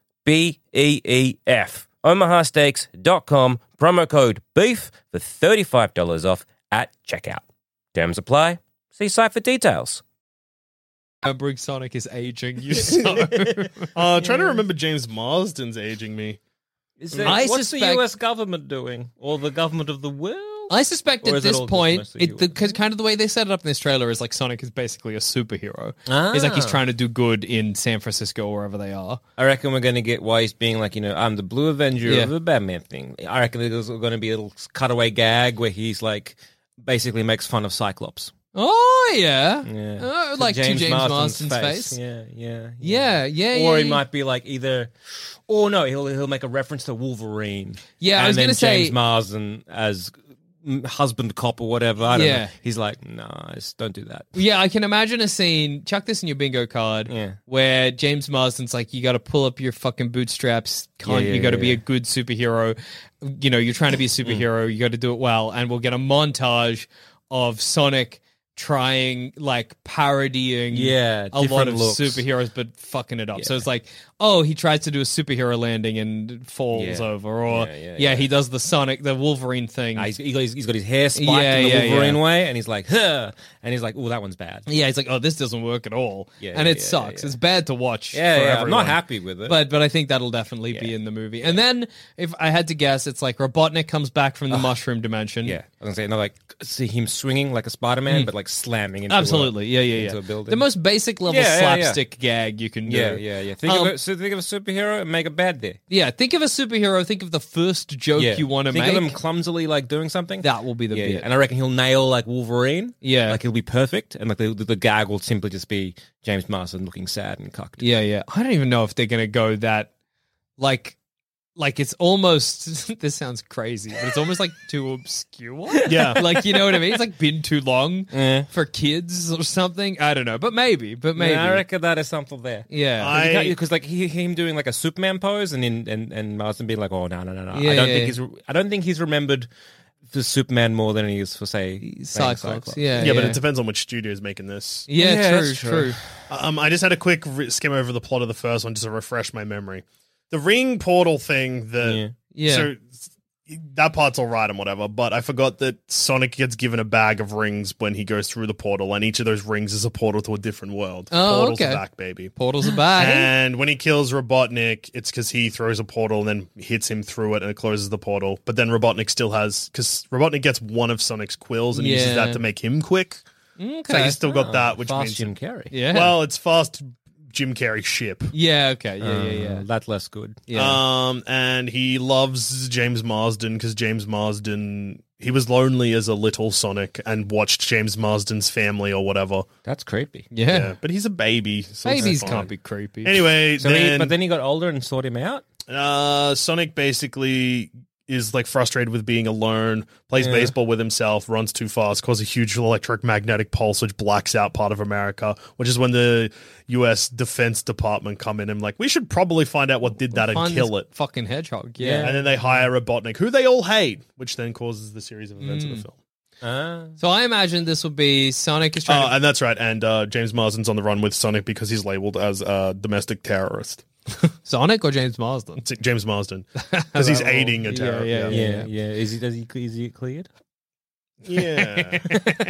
B-E-E-F. omahasteaks.com, promo code BEEF for $35 off at checkout. Terms apply. See site for details. Remembering Sonic is aging you so. Trying to remember James Marsden's aging me. What's the suspect- US government doing? Or the government of the world? I suspect Or at is it this all just point, mostly US? kind of the way they set it up in this trailer is like Sonic is basically a superhero. Ah. He's like he's trying to do good in San Francisco or wherever they are. I reckon we're going to get why he's being like, I'm the Blue Avenger Yeah. of the Batman thing. I reckon there's going to be a little cutaway gag where he's like, basically makes fun of Cyclops. Oh yeah, Yeah. like to James Marsden's Marsden's face. Yeah. Or he might be like either, or no, he'll make a reference to Wolverine. Yeah, I and was then gonna say- James Marsden as husband cop or whatever. I don't Yeah. know. He's like, nah, just don't do that. Yeah, I can imagine a scene. Chuck this in your bingo card. Yeah. Where James Marsden's like, you got to pull up your fucking bootstraps. You got to be a good superhero. You're trying to be a superhero. You got to do it well. And we'll get a montage of Sonic trying, like, parodying Yeah, a lot different of looks. superheroes, but fucking it up. So Yeah. it's like, oh, he tries to do a superhero landing and falls Yeah. over, or Yeah, he does the Wolverine thing. He's got his hair spiked Yeah, in the yeah, Wolverine yeah. way, and he's like, huh, and he's like, oh, that one's bad. Yeah, he's like, oh, this doesn't work at all, Yeah, and it yeah, sucks. yeah. It's bad to watch. Yeah, for yeah, I'm everyone. not happy with it. But I think that'll definitely be Yeah. in the movie. And then, if I had to guess, it's like Robotnik comes back from the mushroom dimension. yeah, I was gonna say, no, like see him swinging like a Spider-Man, but like slamming into Absolutely, into yeah. a building. The most basic level Yeah, yeah, yeah. slapstick gag you can do. yeah. Think of a superhero and make it bad there. Yeah, think of a superhero. Think of the first joke Yeah, you want to think make. of him clumsily like doing something. That will be the yeah, bit. yeah. And I reckon he'll nail like Wolverine. Yeah. like he'll be perfect, and like the gag will simply just be James Marsden looking sad and cucked. Yeah. I don't even know if they're gonna go that, like it's almost. This sounds crazy, but it's almost like too obscure. Yeah. like you know what I mean. It's like been too long Yeah. for kids or something. I don't know, but maybe. Yeah, I reckon that is something there. Yeah. Because like him doing like a Superman pose, and Marsden being like, "Oh no." Yeah, I don't think he's remembered for Superman more than he is for say Cyclops. Yeah, Yeah, but it depends on which studio is making this. Yeah, Yeah, true, that's true. I just had a quick skim over the plot of the first one just to refresh my memory. The ring portal thing that Yeah. so that part's all right and whatever, but I forgot that Sonic gets given a bag of rings when he goes through the portal, and each of those rings is a portal to a different world. Oh, Portals okay. are back, baby. Portals are back. And when he kills Robotnik, it's because he throws a portal and then hits him through it and it closes the portal. But then Robotnik still has, because Robotnik gets one of Sonic's quills and he uses Yeah. that to make him quick. Okay. So he's still got that, which fast means Jim Carrey. Yeah. well, it's fast Jim Carrey ship. Yeah. Okay. Yeah. That's less good. Yeah. And he loves James Marsden because James Marsden, he was lonely as a little Sonic and watched James Marsden's family or whatever. That's creepy. Yeah. But he's a baby. So it's Babies fine. can't be creepy. Anyway, So but then he got older and sought him out. Sonic basically is like frustrated with being alone, plays baseball with himself, runs too fast, causes a huge electromagnetic pulse which blacks out part of America, which is when the US Defense Department come in and like, we should probably find out what did that and Find kill this it. fucking hedgehog. Yeah. And then they hire Robotnik, who they all hate, which then causes the series of events of the film. So I imagine this will be Sonic is trying to. And that's right. And James Marsden's on the run with Sonic because he's labeled as a domestic terrorist. Sonic or James Marsden? It's James Marsden because he's aiding a terror. Yeah. Is he cleared? Yeah.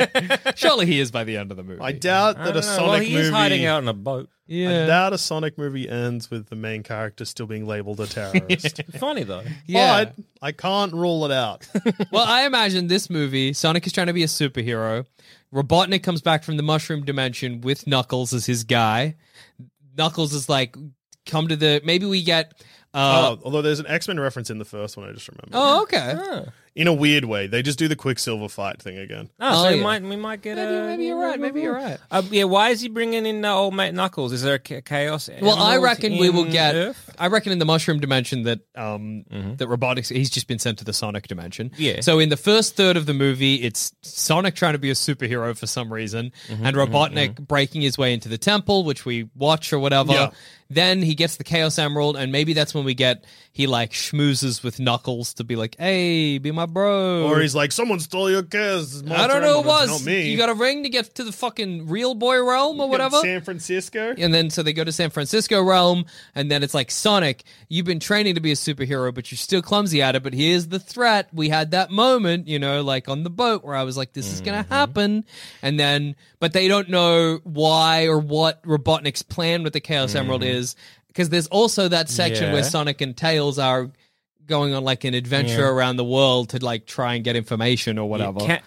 Surely he is by the end of the movie. I doubt that a Sonic well, he movie. is hiding out in a boat. I Yeah. doubt a Sonic movie ends with the main character still being labeled a terrorist. Funny though. Yeah. But I can't rule it out. Well, I imagine this movie, Sonic is trying to be a superhero. Robotnik comes back from the mushroom dimension with Knuckles as his guy. Knuckles is like, come to the. Maybe we get. Although there's an X-Men reference in the first one, I just remember. Oh, okay. In a weird way, they just do the Quicksilver fight thing again. Oh, so yeah. we might get Maybe you're right. Maybe you're right. Yeah, why is he bringing in old mate Knuckles? Is there a chaos? Well, I emerald reckon we will in get. Earth? I reckon in the mushroom dimension that that Robotnik's he's just been sent to the Sonic dimension. Yeah. So in the first third of the movie, it's Sonic trying to be a superhero for some reason, and Robotnik breaking his way into the temple, which we watch or whatever. Yeah. Then he gets the Chaos Emerald, and maybe that's when we get he like schmoozes with Knuckles to be like, "Hey, be my bro." Or he's like, someone stole your kiss. I don't know who it was. Not me. You got a ring to get to the fucking real boy realm or whatever. San Francisco. And then so they go to San Francisco realm, and then it's like, Sonic, you've been training to be a superhero, but you're still clumsy at it. But here's the threat. We had that moment, like on the boat where I was like, this is going to happen. And then, but they don't know why or what Robotnik's plan with the Chaos Emerald is. Because there's also that section where Yeah. Sonic and Tails are going on like an adventure around the world to like try and get information or whatever.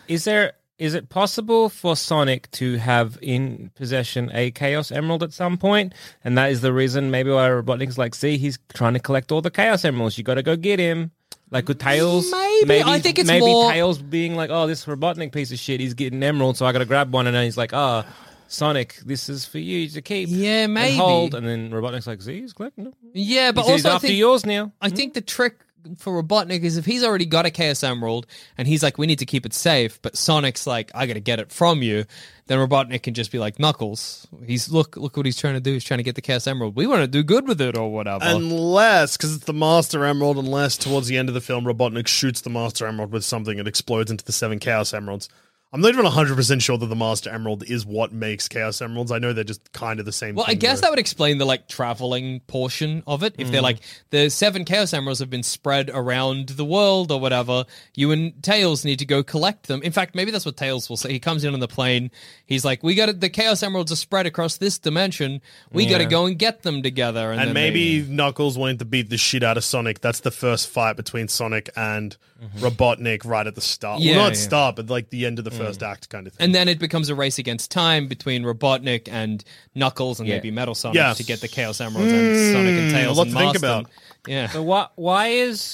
Is it possible for Sonic to have in possession a Chaos Emerald at some point? And that is the reason maybe why Robotnik's like, see, he's trying to collect all the Chaos Emeralds. You got to go get him. Like with Tails. Maybe. I think it's maybe more- Tails being like, oh, this Robotnik piece of shit, he's getting emeralds, so I got to grab one. And then he's like, oh, Sonic, this is for you to keep. Yeah, and maybe. hold. And then Robotnik's like, see, he's collecting them. Yeah, but He's also I after think, yours now. I think the trick for Robotnik is if he's already got a Chaos Emerald and he's like, we need to keep it safe, but Sonic's like, I got to get it from you, then Robotnik can just be like, Knuckles, look what he's trying to do. He's trying to get the Chaos Emerald. We want to do good with it or whatever. Unless, because it's the Master Emerald, unless towards the end of the film, Robotnik shoots the Master Emerald with something that explodes into the 7 Chaos Emeralds. I'm not even 100% sure that the Master Emerald is what makes Chaos Emeralds. I know they're just kind of the same Well, thing. I guess though. that would explain the like traveling portion of it. If they're like the 7 Chaos Emeralds have been spread around the world or whatever, you and Tails need to go collect them. In fact, maybe that's what Tails will say. He comes in on the plane. He's like, "We got the Chaos Emeralds are spread across this dimension. We got to go and get them together." And then maybe Knuckles wanting to beat the shit out of Sonic. That's the first fight between Sonic and Robotnik right at the start. Yeah, well, not yeah. start, but like the end of the first act kind of thing. And then it becomes a race against time between Robotnik and Knuckles and maybe Metal Sonic Yeah. to get the Chaos Emeralds and Sonic and Tails a lot and to think master them. about. Yeah. So why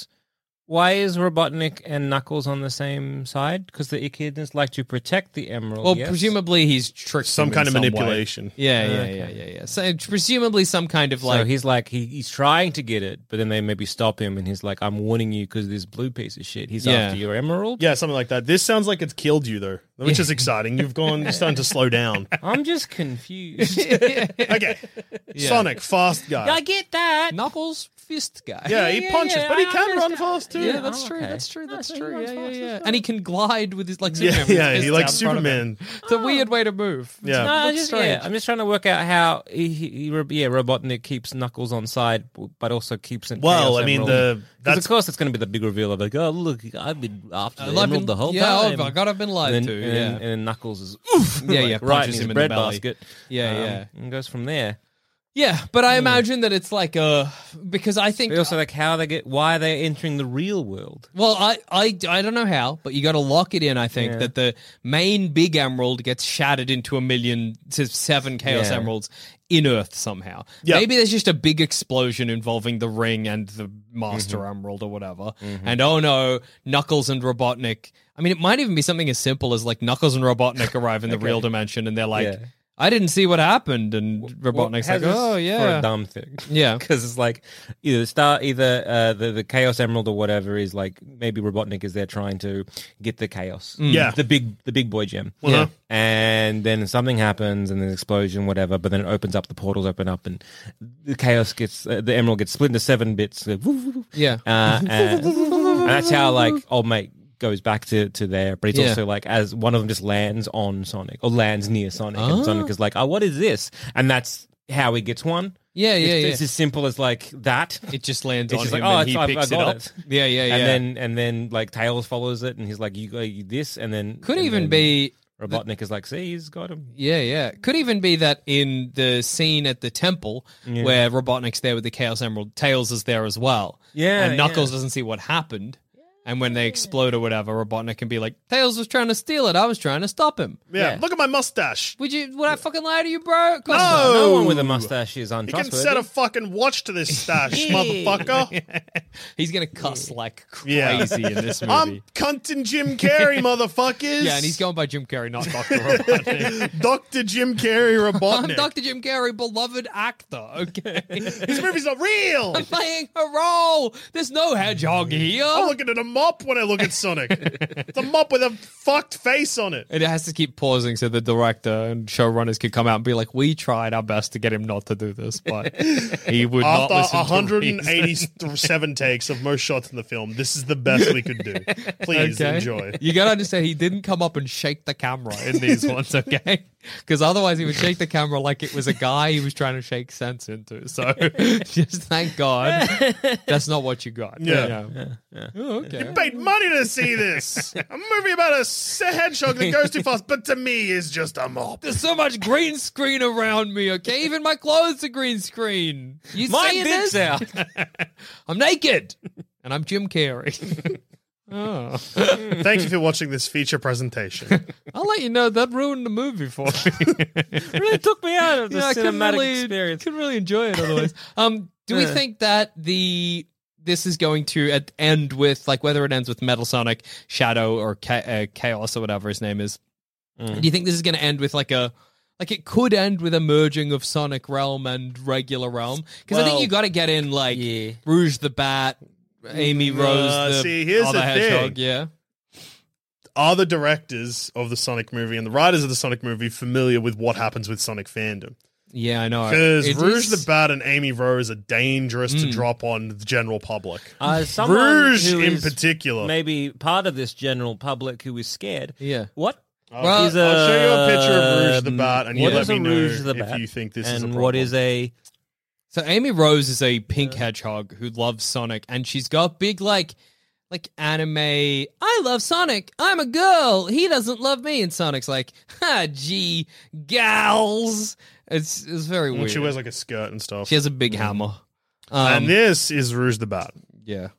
is Robotnik and Knuckles on the same side? Because the Echidnas like to protect the Emerald. Well, yes? presumably he's tricked Some them kind in of way. manipulation. Yeah. So presumably some kind of So like he's like he's trying to get it, but then they maybe stop him, and he's like, "I'm warning you because this blue piece of shit. He's Yeah. after your emerald." Yeah, something like that. This sounds like it's killed you though, which is exciting. You're starting to slow down. I'm just confused. Okay, Sonic, fast guy. I get that. Knuckles fist guy. Yeah, he punches, yeah, but he I can run understand. fast too. Yeah, that's Oh, true. okay. That's true. That's So he true. runs Yeah, fast as well. And he can glide with his like Yeah, Superman. with yeah, his he fist like out in front of him. Superman. It's a weird way to move. Yeah. No, Looks strange. I'm just trying to work out how Robotnik keeps Knuckles on side, but also keeps it. Well, Chaos I mean, Emerald. 'Cause that's of course it's going to be the big reveal of like, oh look, I've been after the I've Emerald been- the whole yeah, time. oh my God, I've been lied and to, then, yeah. and then Knuckles is oof, Yeah, like, yeah, right punches in his him in the bread belly. basket. Yeah. And goes from there. Yeah, but I imagine that it's like because I think But also, like, why they're entering the real world. well, I don't know how, but you got to lock it in. I think Yeah. that the main big emerald gets shattered into 1,000,000 to 7 Chaos Yeah. Emeralds in Earth somehow. Yeah. Maybe there's just a big explosion involving the ring and the Master Emerald or whatever. And oh no, Knuckles and Robotnik. I mean, it might even be something as simple as like Knuckles and Robotnik arrive in the real dimension, and they're like. Yeah. I didn't see what happened, and Robotnik's like, Hazard's "Oh for yeah, a dumb thing." yeah." Because it's like either the Chaos Emerald or whatever is like maybe Robotnik is there trying to get the Chaos, Yeah. the big boy gem, Yeah. and then something happens and there's an explosion, whatever. But then it opens up, the portals open up, and the Chaos gets the Emerald gets split into 7 bits. Yeah. And that's how like old mate goes back to there, but it's Yeah. also like as one of them just lands on Sonic or lands near Sonic, and Sonic is like, "Oh, what is this?" And that's how he gets one. Yeah, It's as simple as like that. It just lands It's on just him like, oh, and he I picks it got up. it. Yeah. And then like Tails follows it, and he's like, "You got this," and then Could and even then be Robotnik is like, "See, he's got him." Yeah. Could even be that in the scene at the temple where Robotnik's there with the Chaos Emerald, Tails is there as well. Yeah, And Knuckles yeah. doesn't see what happened. And when they explode or whatever, Robotnik can be like, Tails was trying to steal it. I was trying to stop him. Yeah. Look at my mustache. Would I fucking lie to you, bro? Of course No. No one with a mustache is You can untrustworthy. set a fucking watch to this stash, motherfucker. not. He's going to cuss like Yeah. crazy in this movie. I'm cunting Jim Carrey, motherfuckers. Yeah, and he's going by Jim Carrey, not Dr. Robotnik. Dr. Jim Carrey Robotnik. I'm Dr. Jim Carrey, beloved actor, okay? This movie's not real. I'm playing a role. There's no hedgehog here. I'm looking at a mop when I look at Sonic. It's a mop with a fucked face on it. And it has to keep pausing so the director and showrunners can come out and be like, we tried our best to get him not to do this, but he would not After listen to reason." 187 takes of most shots in the film, this is the best we could do. Please Okay. enjoy. You gotta understand, he didn't come up and shake the camera in these ones, okay? Because otherwise he would shake the camera like it was a guy he was trying to shake sense into. So just thank God that's not what you got. Yeah. Oh, okay. Paid money to see this. A movie about a hedgehog that goes too fast, but to me is just a mop. There's so much green screen around me, okay? Even my clothes are green screen. You My seeing dick's this? out. I'm naked. And I'm Jim Carrey. Oh. Thank you for watching this feature presentation. I'll let you know that ruined the movie for me. Really took me out of the I couldn't cinematic experience. couldn't really enjoy it otherwise. Do we think that this is going to end with, like, whether it ends with Metal Sonic, Shadow, or Chaos, or whatever his name is? Do you think this is going to end with like it could end with a merging of Sonic Realm and regular Realm? Because I think Well, you got to get in like yeah. Rouge the Bat, Amy Rose, the see, here's other the hedgehog. thing. Yeah. Are the directors of the Sonic movie and the writers of the Sonic movie familiar with what happens with Sonic fandom? Yeah, I know. Because It Rouge is- the Bat and Amy Rose are dangerous to drop on the general public. Someone Rouge who in is particular. maybe part of this general public who is scared. Yeah. What Well, I'll show you a picture of Rouge the Bat, and you what let is me a know Rouge the if Bat? you think this is a And problem. what is a... So Amy Rose is a pink hedgehog who loves Sonic, and she's got big like anime. I love Sonic. I'm a girl. He doesn't love me, and Sonic's like, ha, gee, gals. It's very And weird. she wears like a skirt and stuff. She has a big hammer. And this is Rouge the Bat. Yeah.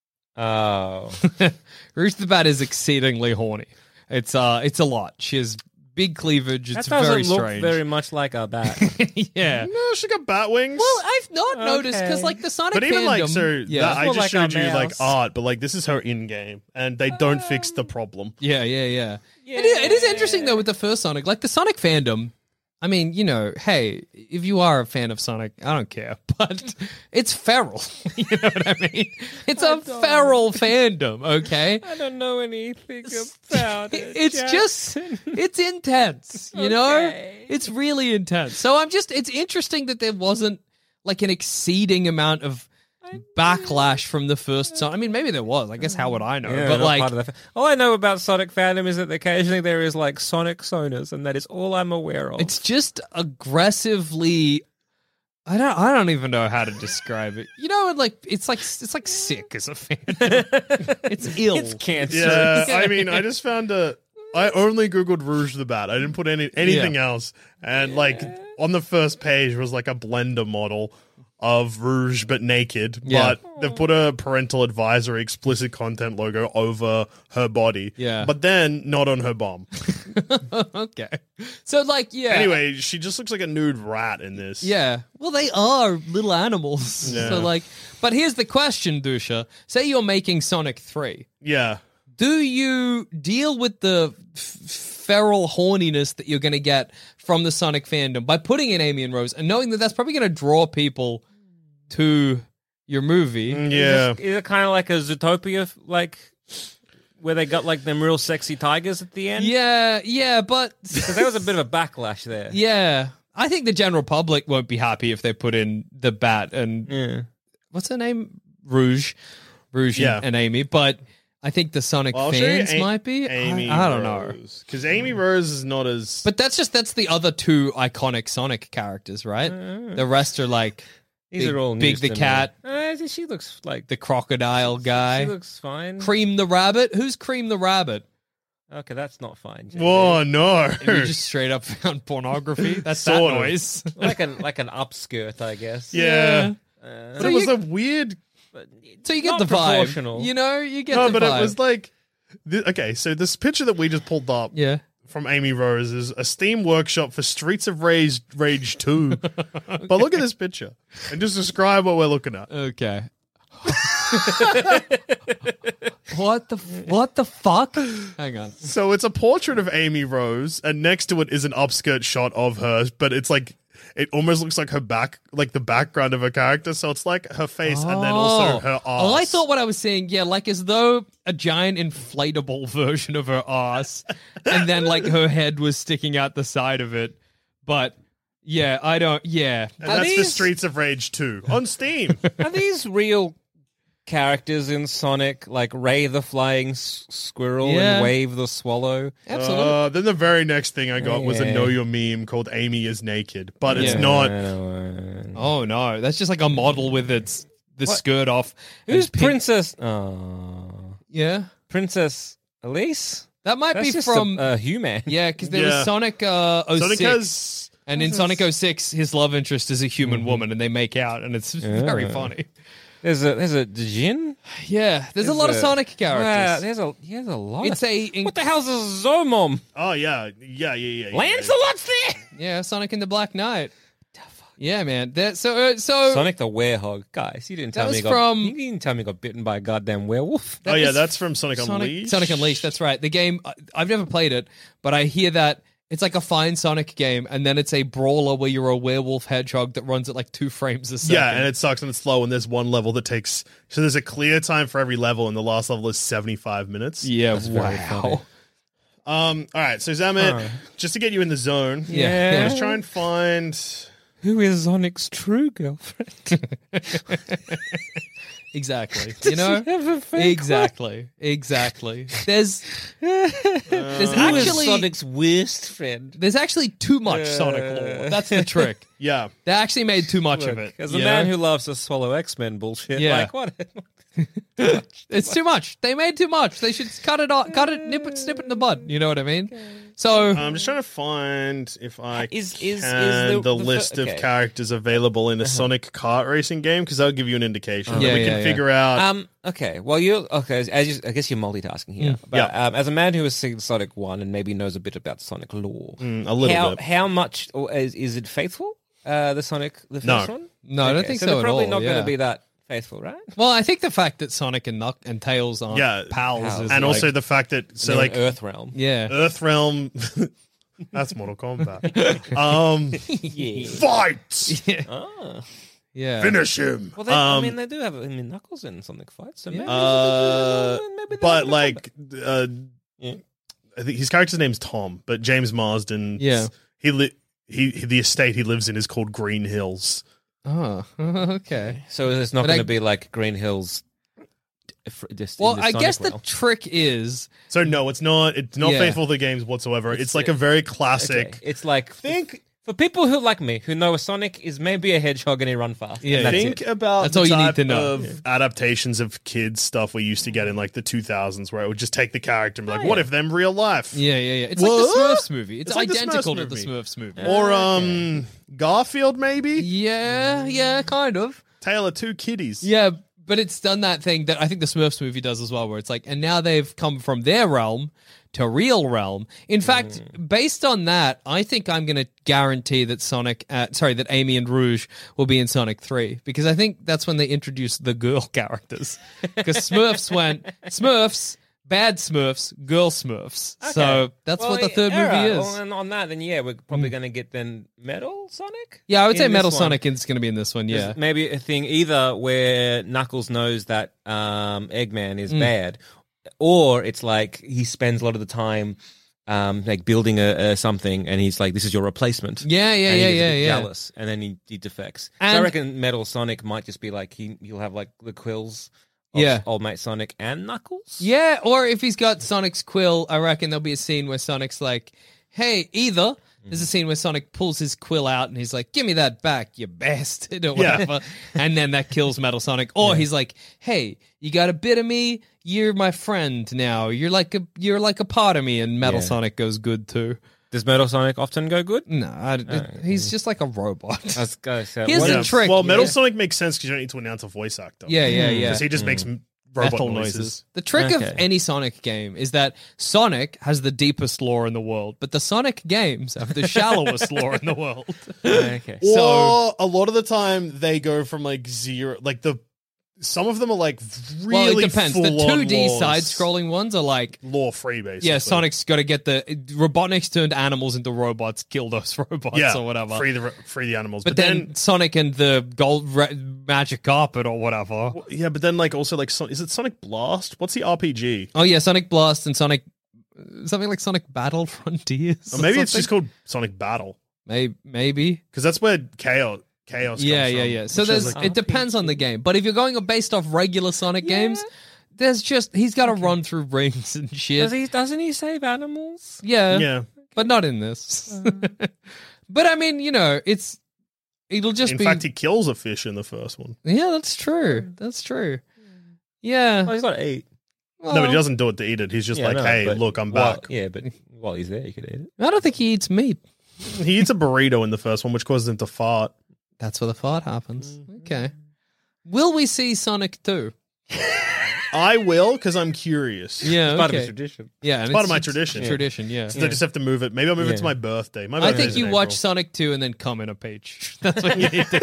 Oh. Rouge the Bat is exceedingly horny. It's a lot. She has big cleavage. That It's doesn't very look strange. very much like a bat. Yeah. No, she got bat wings. Well, I've not noticed because Okay. like the Sonic but even like fandom- so, yeah, that, I more just like showed a you like mouse. art, but like this is her in game, and they don't fix the problem. yeah. It is interesting though with the first Sonic, like the Sonic fandom. I mean, you know, hey, if you are a fan of Sonic, I don't care, but it's feral. You know what I mean? It's a feral fandom, okay? I don't know anything about it. It's just, it's intense, you know? It's really intense. So it's interesting that there wasn't like an exceeding amount of backlash from the first Sonic. I mean, maybe there was. I guess how would I know? Yeah, but not like, part of the all I know about Sonic fandom is that occasionally there is like Sonic Sonas, and that is all I'm aware of. it's just aggressively. I don't even know how to describe it. You know, like it's like sick as a fan. It's ill. It's cancer. Yeah, I mean, I just found I only googled Rouge the Bat. I didn't put anything else, and like on the first page was like a Blender model of Rouge but naked, Yeah. but they've put a parental advisory explicit content logo over her body. Yeah. But then not on her bum. Okay. So like, yeah. Anyway, she just looks like a nude rat in this. Yeah. Well, they are little animals. Yeah. So like, but here's the question, Dusha. Say you're making Sonic 3. Yeah. Do you deal with the feral horniness that you're going to get from the Sonic fandom by putting in Amy and Rose and knowing that that's probably going to draw people to your movie? Yeah. Is it kind of like a Zootopia, like where they got like them real sexy tigers at the end? Yeah, but Because there was a bit of a backlash there. yeah, I think the general public won't be happy if they put in the bat and Yeah. what's her name? Rouge Yeah. and Amy, but I think the Sonic Well, I'll show you fans might be. Amy I don't know. Because Amy Rose is not as. But that's the other two iconic Sonic characters, right? The rest are like These Big- are all Big news the to me. cat. She looks like the crocodile guy. She looks fine. Cream the Rabbit? Who's Cream the Rabbit? Okay, that's not fine. JB. Oh, no. You just straight up found pornography? That's that Sort of. noise. like an upskirt, I guess. Yeah. Uh, But it was a weird. So you get Not the vibe. proportional. You know, you get No, the but vibe. it was like. Okay, so this picture that we just pulled up Yeah. from Amy Rose is a Steam workshop for Streets of Rage 2. But look at this picture and just describe what we're looking at. Okay. What the fuck? Hang on. So it's a portrait of Amy Rose, and next to it is an upskirt shot of her, but it's like it almost looks like her back, like the background of her character. So it's like her face and then also her arse. Oh, I thought what I was saying, yeah, like as though a giant inflatable version of her ass, and then like her head was sticking out the side of it. But yeah, I don't. Yeah, And Are that's for these- Streets of Rage 2 on Steam. Are these real characters in Sonic, like Ray the Flying Squirrel Yeah. and Wave the Swallow? absolutely. Then the very next thing I got was a Yeah. Know Your meme called Amy is Naked, but it's Yeah. not. Oh no, that's just like a model with the skirt off. and Who's pink- Princess? Oh, Yeah, Princess Elise? that might That's be just from. a human. Yeah, because there Yeah. was Sonic 06. Sonic has. And in Sonic 06, his love interest is a human woman, and they make out, and it's very funny. There's a Jin. Yeah, there's a lot of Sonic characters. There's a lot. It's what the hell's a Zomom? Oh, yeah. Lancelot's there. Yeah, Sonic and the Black Knight. Yeah, man. So Sonic the Werehog, guys. You didn't tell That me. was from- You didn't tell me he got bitten by a goddamn werewolf. Oh, yeah, was that's from Sonic Unleashed. Sonic Unleashed. That's right. The game. I've never played it, but I hear that it's like a fine Sonic game, and then it's a brawler where you're a werewolf hedgehog that runs at like 2 frames a second. Yeah, and it sucks and it's slow, and there's one level that takes. So there's a clear time for every level, and the last level is 75 minutes. yeah, very funny. wow. All right, so Zamet, just to get you in the zone, Yeah. let's try and find. Who is Sonic's true girlfriend? Exactly. You know? Exactly. There's actually Sonic's worst friend? there's actually too much Sonic lore. That's the trick. Yeah. They actually made too much of it. As a you man know? who loves to swallow X-Men bullshit, Yeah. like what? It's too much. They made too much. They should cut it off, snip it in the bud. You know what I mean? So I'm just trying to find if I Is can the list of okay. characters available in a Sonic kart racing game, because that'll give you an indication. Yeah, we yeah, can yeah. figure out. Okay. Well, I guess you're multitasking here. But, as a man who has seen Sonic 1 and maybe knows a bit about Sonic lore, a little bit. How much or is it faithful? The first No. one? No, I don't think so they're at probably all, not going yeah. to be that faithful, right? well, I think the fact that Sonic and Tails aren't Yeah. pals is And like, also the fact that They're in Earth Realm. yeah. Earthrealm. That's Mortal Kombat. Yeah. Fight! Yeah. Finish him! Well, I mean, they do have Knuckles in Sonic Fight, so maybe they but have like, Yeah. I think his character's name's Tom, but James Marsden, Yeah. the estate he lives in is called Green Hills. Oh, okay. So it's not But going I- to be like Green Hills. Just Well, in I Sonic guess the realm. trick is So no, it's not. It's not Yeah. faithful to the games whatsoever. It's like a very classic. Okay. It's like Think for people who like me who know a Sonic is maybe a hedgehog and he run fast. Yeah. and that's think it. about That's the all you need type to know. of adaptations of kids stuff we used to get in like the 2000s, where it would just take the character and be like, Oh, "What yeah. if them real life?" yeah. It's What? like the Smurfs movie. It's, It's like the identical Smurfs to the movie. Smurfs movie. Or Garfield maybe. Yeah, kind of. Tale of Two Kitties. Yeah, but it's done that thing that I think the Smurfs movie does as well, where it's like, and now they've come from their realm to real realm. In fact, based on that, I think I'm going to guarantee that that Amy and Rouge will be in Sonic 3, because I think that's when they introduced the girl characters. Because Smurfs went Smurfs, bad Smurfs, girl Smurfs. So that's what the third movie is. Well, and on that, then we're probably going to get then Metal Sonic. Yeah, I would in say this Metal one. Sonic is going to be in this one. Yeah, There's maybe a thing either where Knuckles knows that Eggman is bad, or it's like he spends a lot of the time like building a something, and he's like, "This is your replacement." Yeah, And he gets a bit yeah. jealous, and then he defects. So And- I reckon Metal Sonic might just be like he'll have like the quills. Of Yeah. old mate Sonic and Knuckles. Yeah, or if he's got Sonic's quill, I reckon there'll be a scene where Sonic's like, hey, either there's a scene where Sonic pulls his quill out and he's like, give me that back, you bastard, or Yeah. whatever. And then that kills Metal Sonic. Or he's like, hey, you got a bit of me, you're my friend now. You're like a part of me, and Metal Yeah. Sonic goes good too. Does Metal Sonic often go good? No, he's just like a robot. Let's go. So Here's what the if- trick. Well, Metal yeah. Sonic makes sense because you don't need to announce a voice actor. Yeah. Because he just makes robot Metal noises. The trick of Okay. any Sonic game is that Sonic has the deepest lore in the world, but the Sonic games have the shallowest lore in the world. Okay. Or So- a lot of the time they go from like zero, like some of them are like really Well, it depends. The full-on 2D laws. side-scrolling ones are like, law free, basically. yeah, Sonic's got to get the Robotnik's turned animals into robots, kill those robots or whatever. free the animals. But then Sonic and the gold magic carpet or whatever. yeah, but then like also like is it Sonic Blast? What's the RPG? Oh yeah, Sonic Blast and Sonic something like Sonic Battle Frontiers. Or maybe it's something. just called Sonic Battle maybe. because that's where chaos. Yeah. Comes from, So which is there's like, it depends on the game, but if you're going based off regular Sonic games, there's just he's got to run through rings and shit. Doesn't he save animals? yeah. But not in this. But I mean, it'll just In be. fact, he kills a fish in the first one. Yeah, that's true. That's true. Yeah. Oh, he's got to eat. No, but he Well, doesn't do it to eat it. He's just Yeah, like, no, hey, but look, I'm while- back. Yeah, but while he's there, you could eat it. I don't think he eats meat. He eats a burrito in the first one, which causes him to fart. That's where the fart happens. Okay. Will we see Sonic 2? I will because I'm curious. Yeah, It's part of okay. his tradition. Yeah, and Part of my it's tradition. Tradition, yeah. So I just have to move it. Maybe I'll move it Yeah. to my birthday. My I birthday's think you in watch April. Sonic 2 and then come in a page. That's what you need to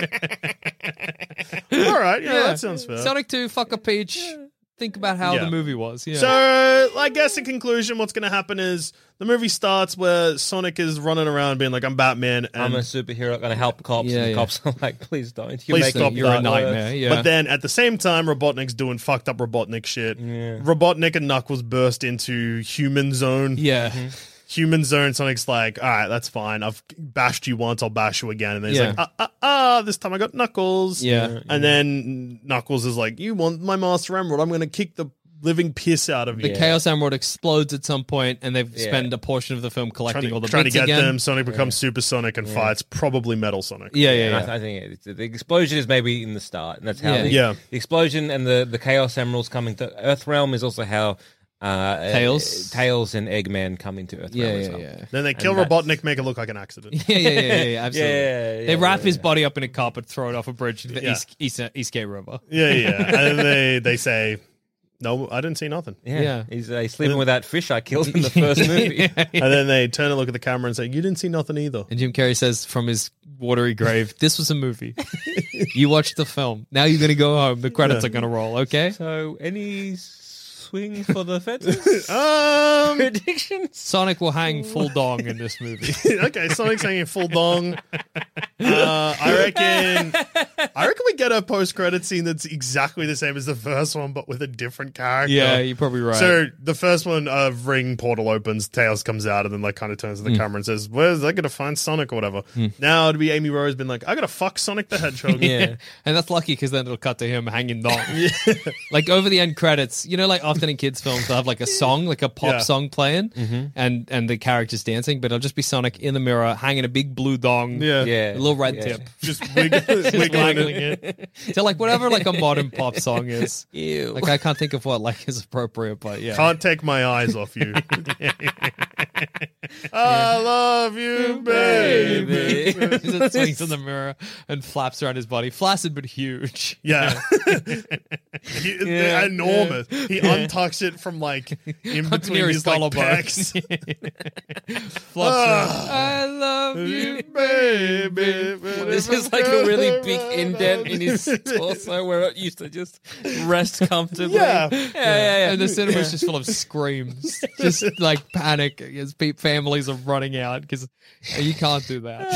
do. All right, yeah, that sounds fair. Sonic 2, fuck a peach. Think about how Yeah. the movie was. Yeah. So, I guess in conclusion, what's going to happen is the movie starts where Sonic is running around being like, I'm Batman. And I'm a superhero going to help cops. Yeah, and the yeah. cops are like, please don't. You Please make stop it you're a that. nightmare. Yeah. But then at the same time, Robotnik's doing fucked up Robotnik shit. Yeah. Robotnik and Knuckles burst into human zone. yeah. Human Zone, Sonic's like, all right, that's fine. I've bashed you once, I'll bash you again. And then he's Yeah. like, this time I got Knuckles. Yeah. And then Knuckles is like, you want my Master Emerald? I'm going to kick the living piss out of you. The Chaos Emerald explodes at some point, and they've spent a portion of the film collecting all the trying to bits get again. them. Sonic becomes Super Sonic and fights probably Metal Sonic. Yeah, And yeah, yeah. I think the explosion is maybe in the start, and that's how Yeah. the explosion and the Chaos Emeralds coming to Earthrealm is also how Tails and Eggman come into Earthrealm. Yeah, as yeah, well. yeah. Then they kill And that's- Robotnik, make it look like an accident. Yeah, absolutely. Yeah, They wrap his body up in a carpet, throw it off a bridge to the Eastgate River. Yeah. And then they say, no, I didn't see nothing. Yeah. He's sleeping with that fish I killed in the first movie. And then they turn and look at the camera and say, you didn't see nothing either. And Jim Carrey says from his watery grave, this was a movie. You watched the film. Now you're going to go home. The credits are going to roll, okay? So, any swing for the fences? Predictions? Sonic will hang full dong in this movie. Okay, Sonic's hanging full dong. I reckon we get a post-credit scene that's exactly the same as the first one, but with a different character. Yeah, you're probably right. So the first one, ring portal opens, Tails comes out, and then like kind of turns to the camera and says, "Where's I gonna find Sonic or whatever?" Now it'd be Amy Rose been like, "I gotta fuck Sonic the Hedgehog." Yeah. And that's lucky because then it'll cut to him hanging dong. Like over the end credits, you know, like often in kids' films, they'll have like a song, like a pop song playing, and the characters dancing, but it'll just be Sonic in the mirror hanging a big blue dong, Yeah. Yeah. a little red Yeah. tip, Just wiggling waggling it. it. So like whatever like a modern pop song is. Ew. Like I can't think of what like is appropriate, but yeah. Can't take my eyes off you. I love you, baby. He just swings in the mirror and flaps around his body, flaccid but huge. Yeah. They're enormous. He untucks it from like in Up between near his his like collarbone. pecs. Flops around. I love you. baby. This is like a really big indent in his torso where it used to just rest comfortably. Yeah. And the cinema's just full of screams, just like panic as families are running out because you can't do that.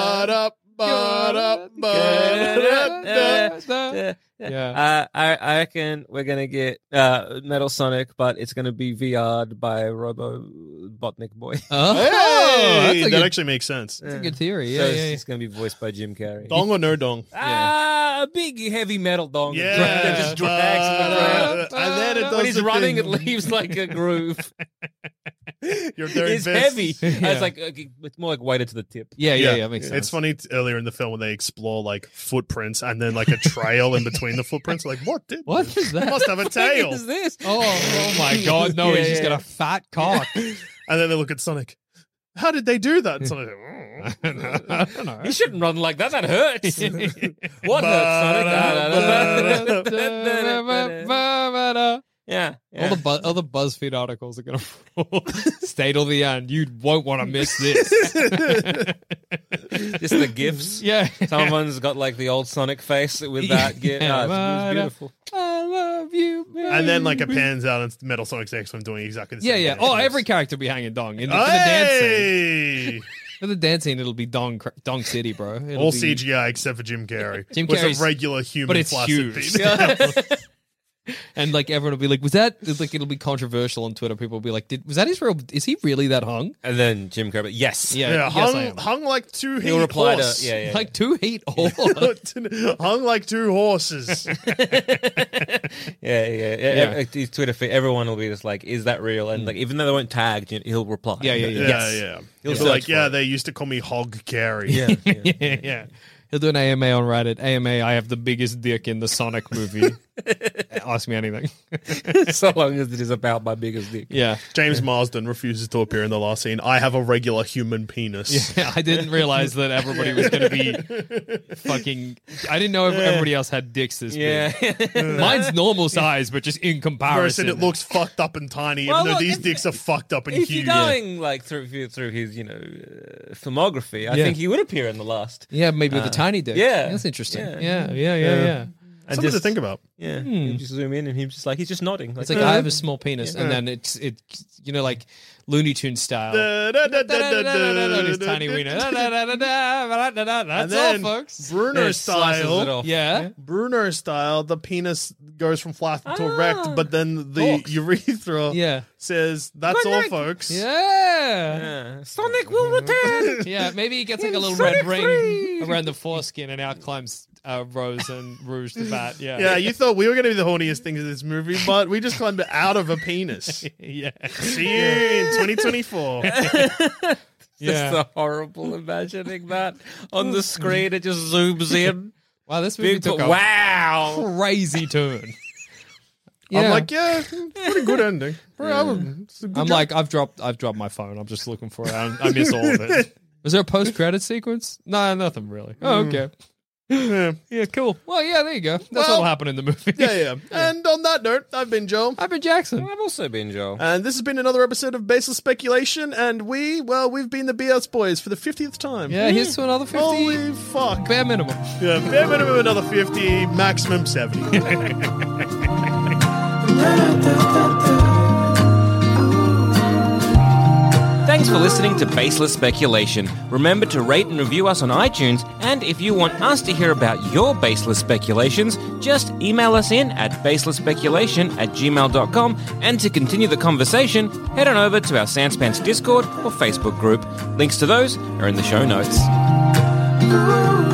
Yeah. I reckon we're gonna get Metal Sonic, but it's gonna be VR'd by Robo Botnik Boy. Oh, Hey, that's that a actually makes sense. good theory. So Yeah, it's gonna be voiced by Jim Carrey. Dong or no dong? A big heavy metal dong Yeah. that just drags in the ground. And then it does When he's the running, thing. it leaves like a groove. You're doing It's this. heavy. Yeah. It's like it's more like weighted to the tip. Yeah, makes sense. It's funny earlier in the film when they explore like footprints and then like a trail in between the footprints. Like, what did What is that? Must have a What tail. is this? Oh my god, no, Yeah, he's just yeah. got a fat cock. And then they look at Sonic. How did they do that? And Sonic's like, I don't know. You shouldn't run like that. That hurts. What hurts, Sonic? Yeah. All the BuzzFeed articles are going to stay till the end. You won't want to miss this. Just the gifs. Yeah. Someone's got like the old Sonic face with that gif. Yeah. It's beautiful. I love you, baby. and then like it pans out and Metal Sonic's next one doing exactly the Yeah, same. yeah. thing. Oh, every character will be hanging dong. For the dance scene. Hey! For the dance scene, it'll be Dong City, bro. It'll All be- CGI except for Jim Carrey. Jim with Carrey's- a regular human but it's flaccid huge. penis. And like everyone will be like, was that it's like it'll be controversial on Twitter. People will be like, was that his real is he really that hung? And then Jim Carrey, yes. Yeah, yes, I hung, am. hung like two He'll heat reply horse. to, yeah. Like 2 heat all. Hung like two horses. Yeah. His Twitter feed, everyone will be just like, is that real? And like, even though they won't tag, he'll reply. Yeah. Yeah. He'll He'll be like, search yeah, for it. they used to call me Hog Carey. yeah. He'll do an AMA on Reddit. AMA, I have the biggest dick in the Sonic movie. Ask me anything. So long as it is about my biggest dick. Yeah. James Marsden refuses to appear in the last scene. I have a regular human penis. Yeah, I didn't realize that everybody was going to be fucking. I didn't know everybody else had dicks this big. Mine's normal size, but just in Whereas comparison. it looks fucked up and tiny, Well, even though look, these if- dicks are fucked up and If huge. you're going like through his, filmography, I Yeah. think he would appear in the last. Yeah, maybe with a tiny dick. yeah. That's interesting. Yeah. Yeah. And Something to just think about. Yeah, you just zoom in and he's just like he's just nodding. It's like I have a small penis, and then it's like Looney Tunes style. His tiny wiener. That's all, folks. Bruno slices it style. off. Yeah. Bruno style, the penis goes from flat to erect, but then the Hawks. urethra Yeah. says, "That's all, folks." Yeah. Sonic will return. Yeah, maybe he gets like a little Sonic red ring 3. around the foreskin, and out climbs Rose and Rouge the Bat. Yeah. Yeah, you thought we were going to be the horniest things in this movie, but we just climbed out of a penis. Yeah. See you in 2024. Yeah. Just horrible imagining that on the screen. It just zooms in. Wow, this movie Big took a wow. crazy turn. I'm like, yeah, pretty good ending. I'm like, I've dropped my phone. I'm just looking for it. I miss all of it. Was there a post-credit sequence? No, nothing really. Oh, okay. Yeah, cool. Well, yeah, there you go. That's what'll happen in the movie. Yeah. And on that note, I've been Joel. I've been Jackson. I've also been Joel. And this has been another episode of Baseless Speculation, and we've been the BS Boys for the 50th time. Yeah, here's to another 50. Holy fuck. Bare minimum. Yeah, bare minimum another 50, maximum 70. Thanks for listening to Baseless Speculation. Remember to rate and review us on iTunes, and if you want us to hear about your baseless speculations, just email us in at baselessspeculation@gmail.com, and to continue the conversation, head on over to our Sanspants Discord or Facebook group. Links to those are in the show notes.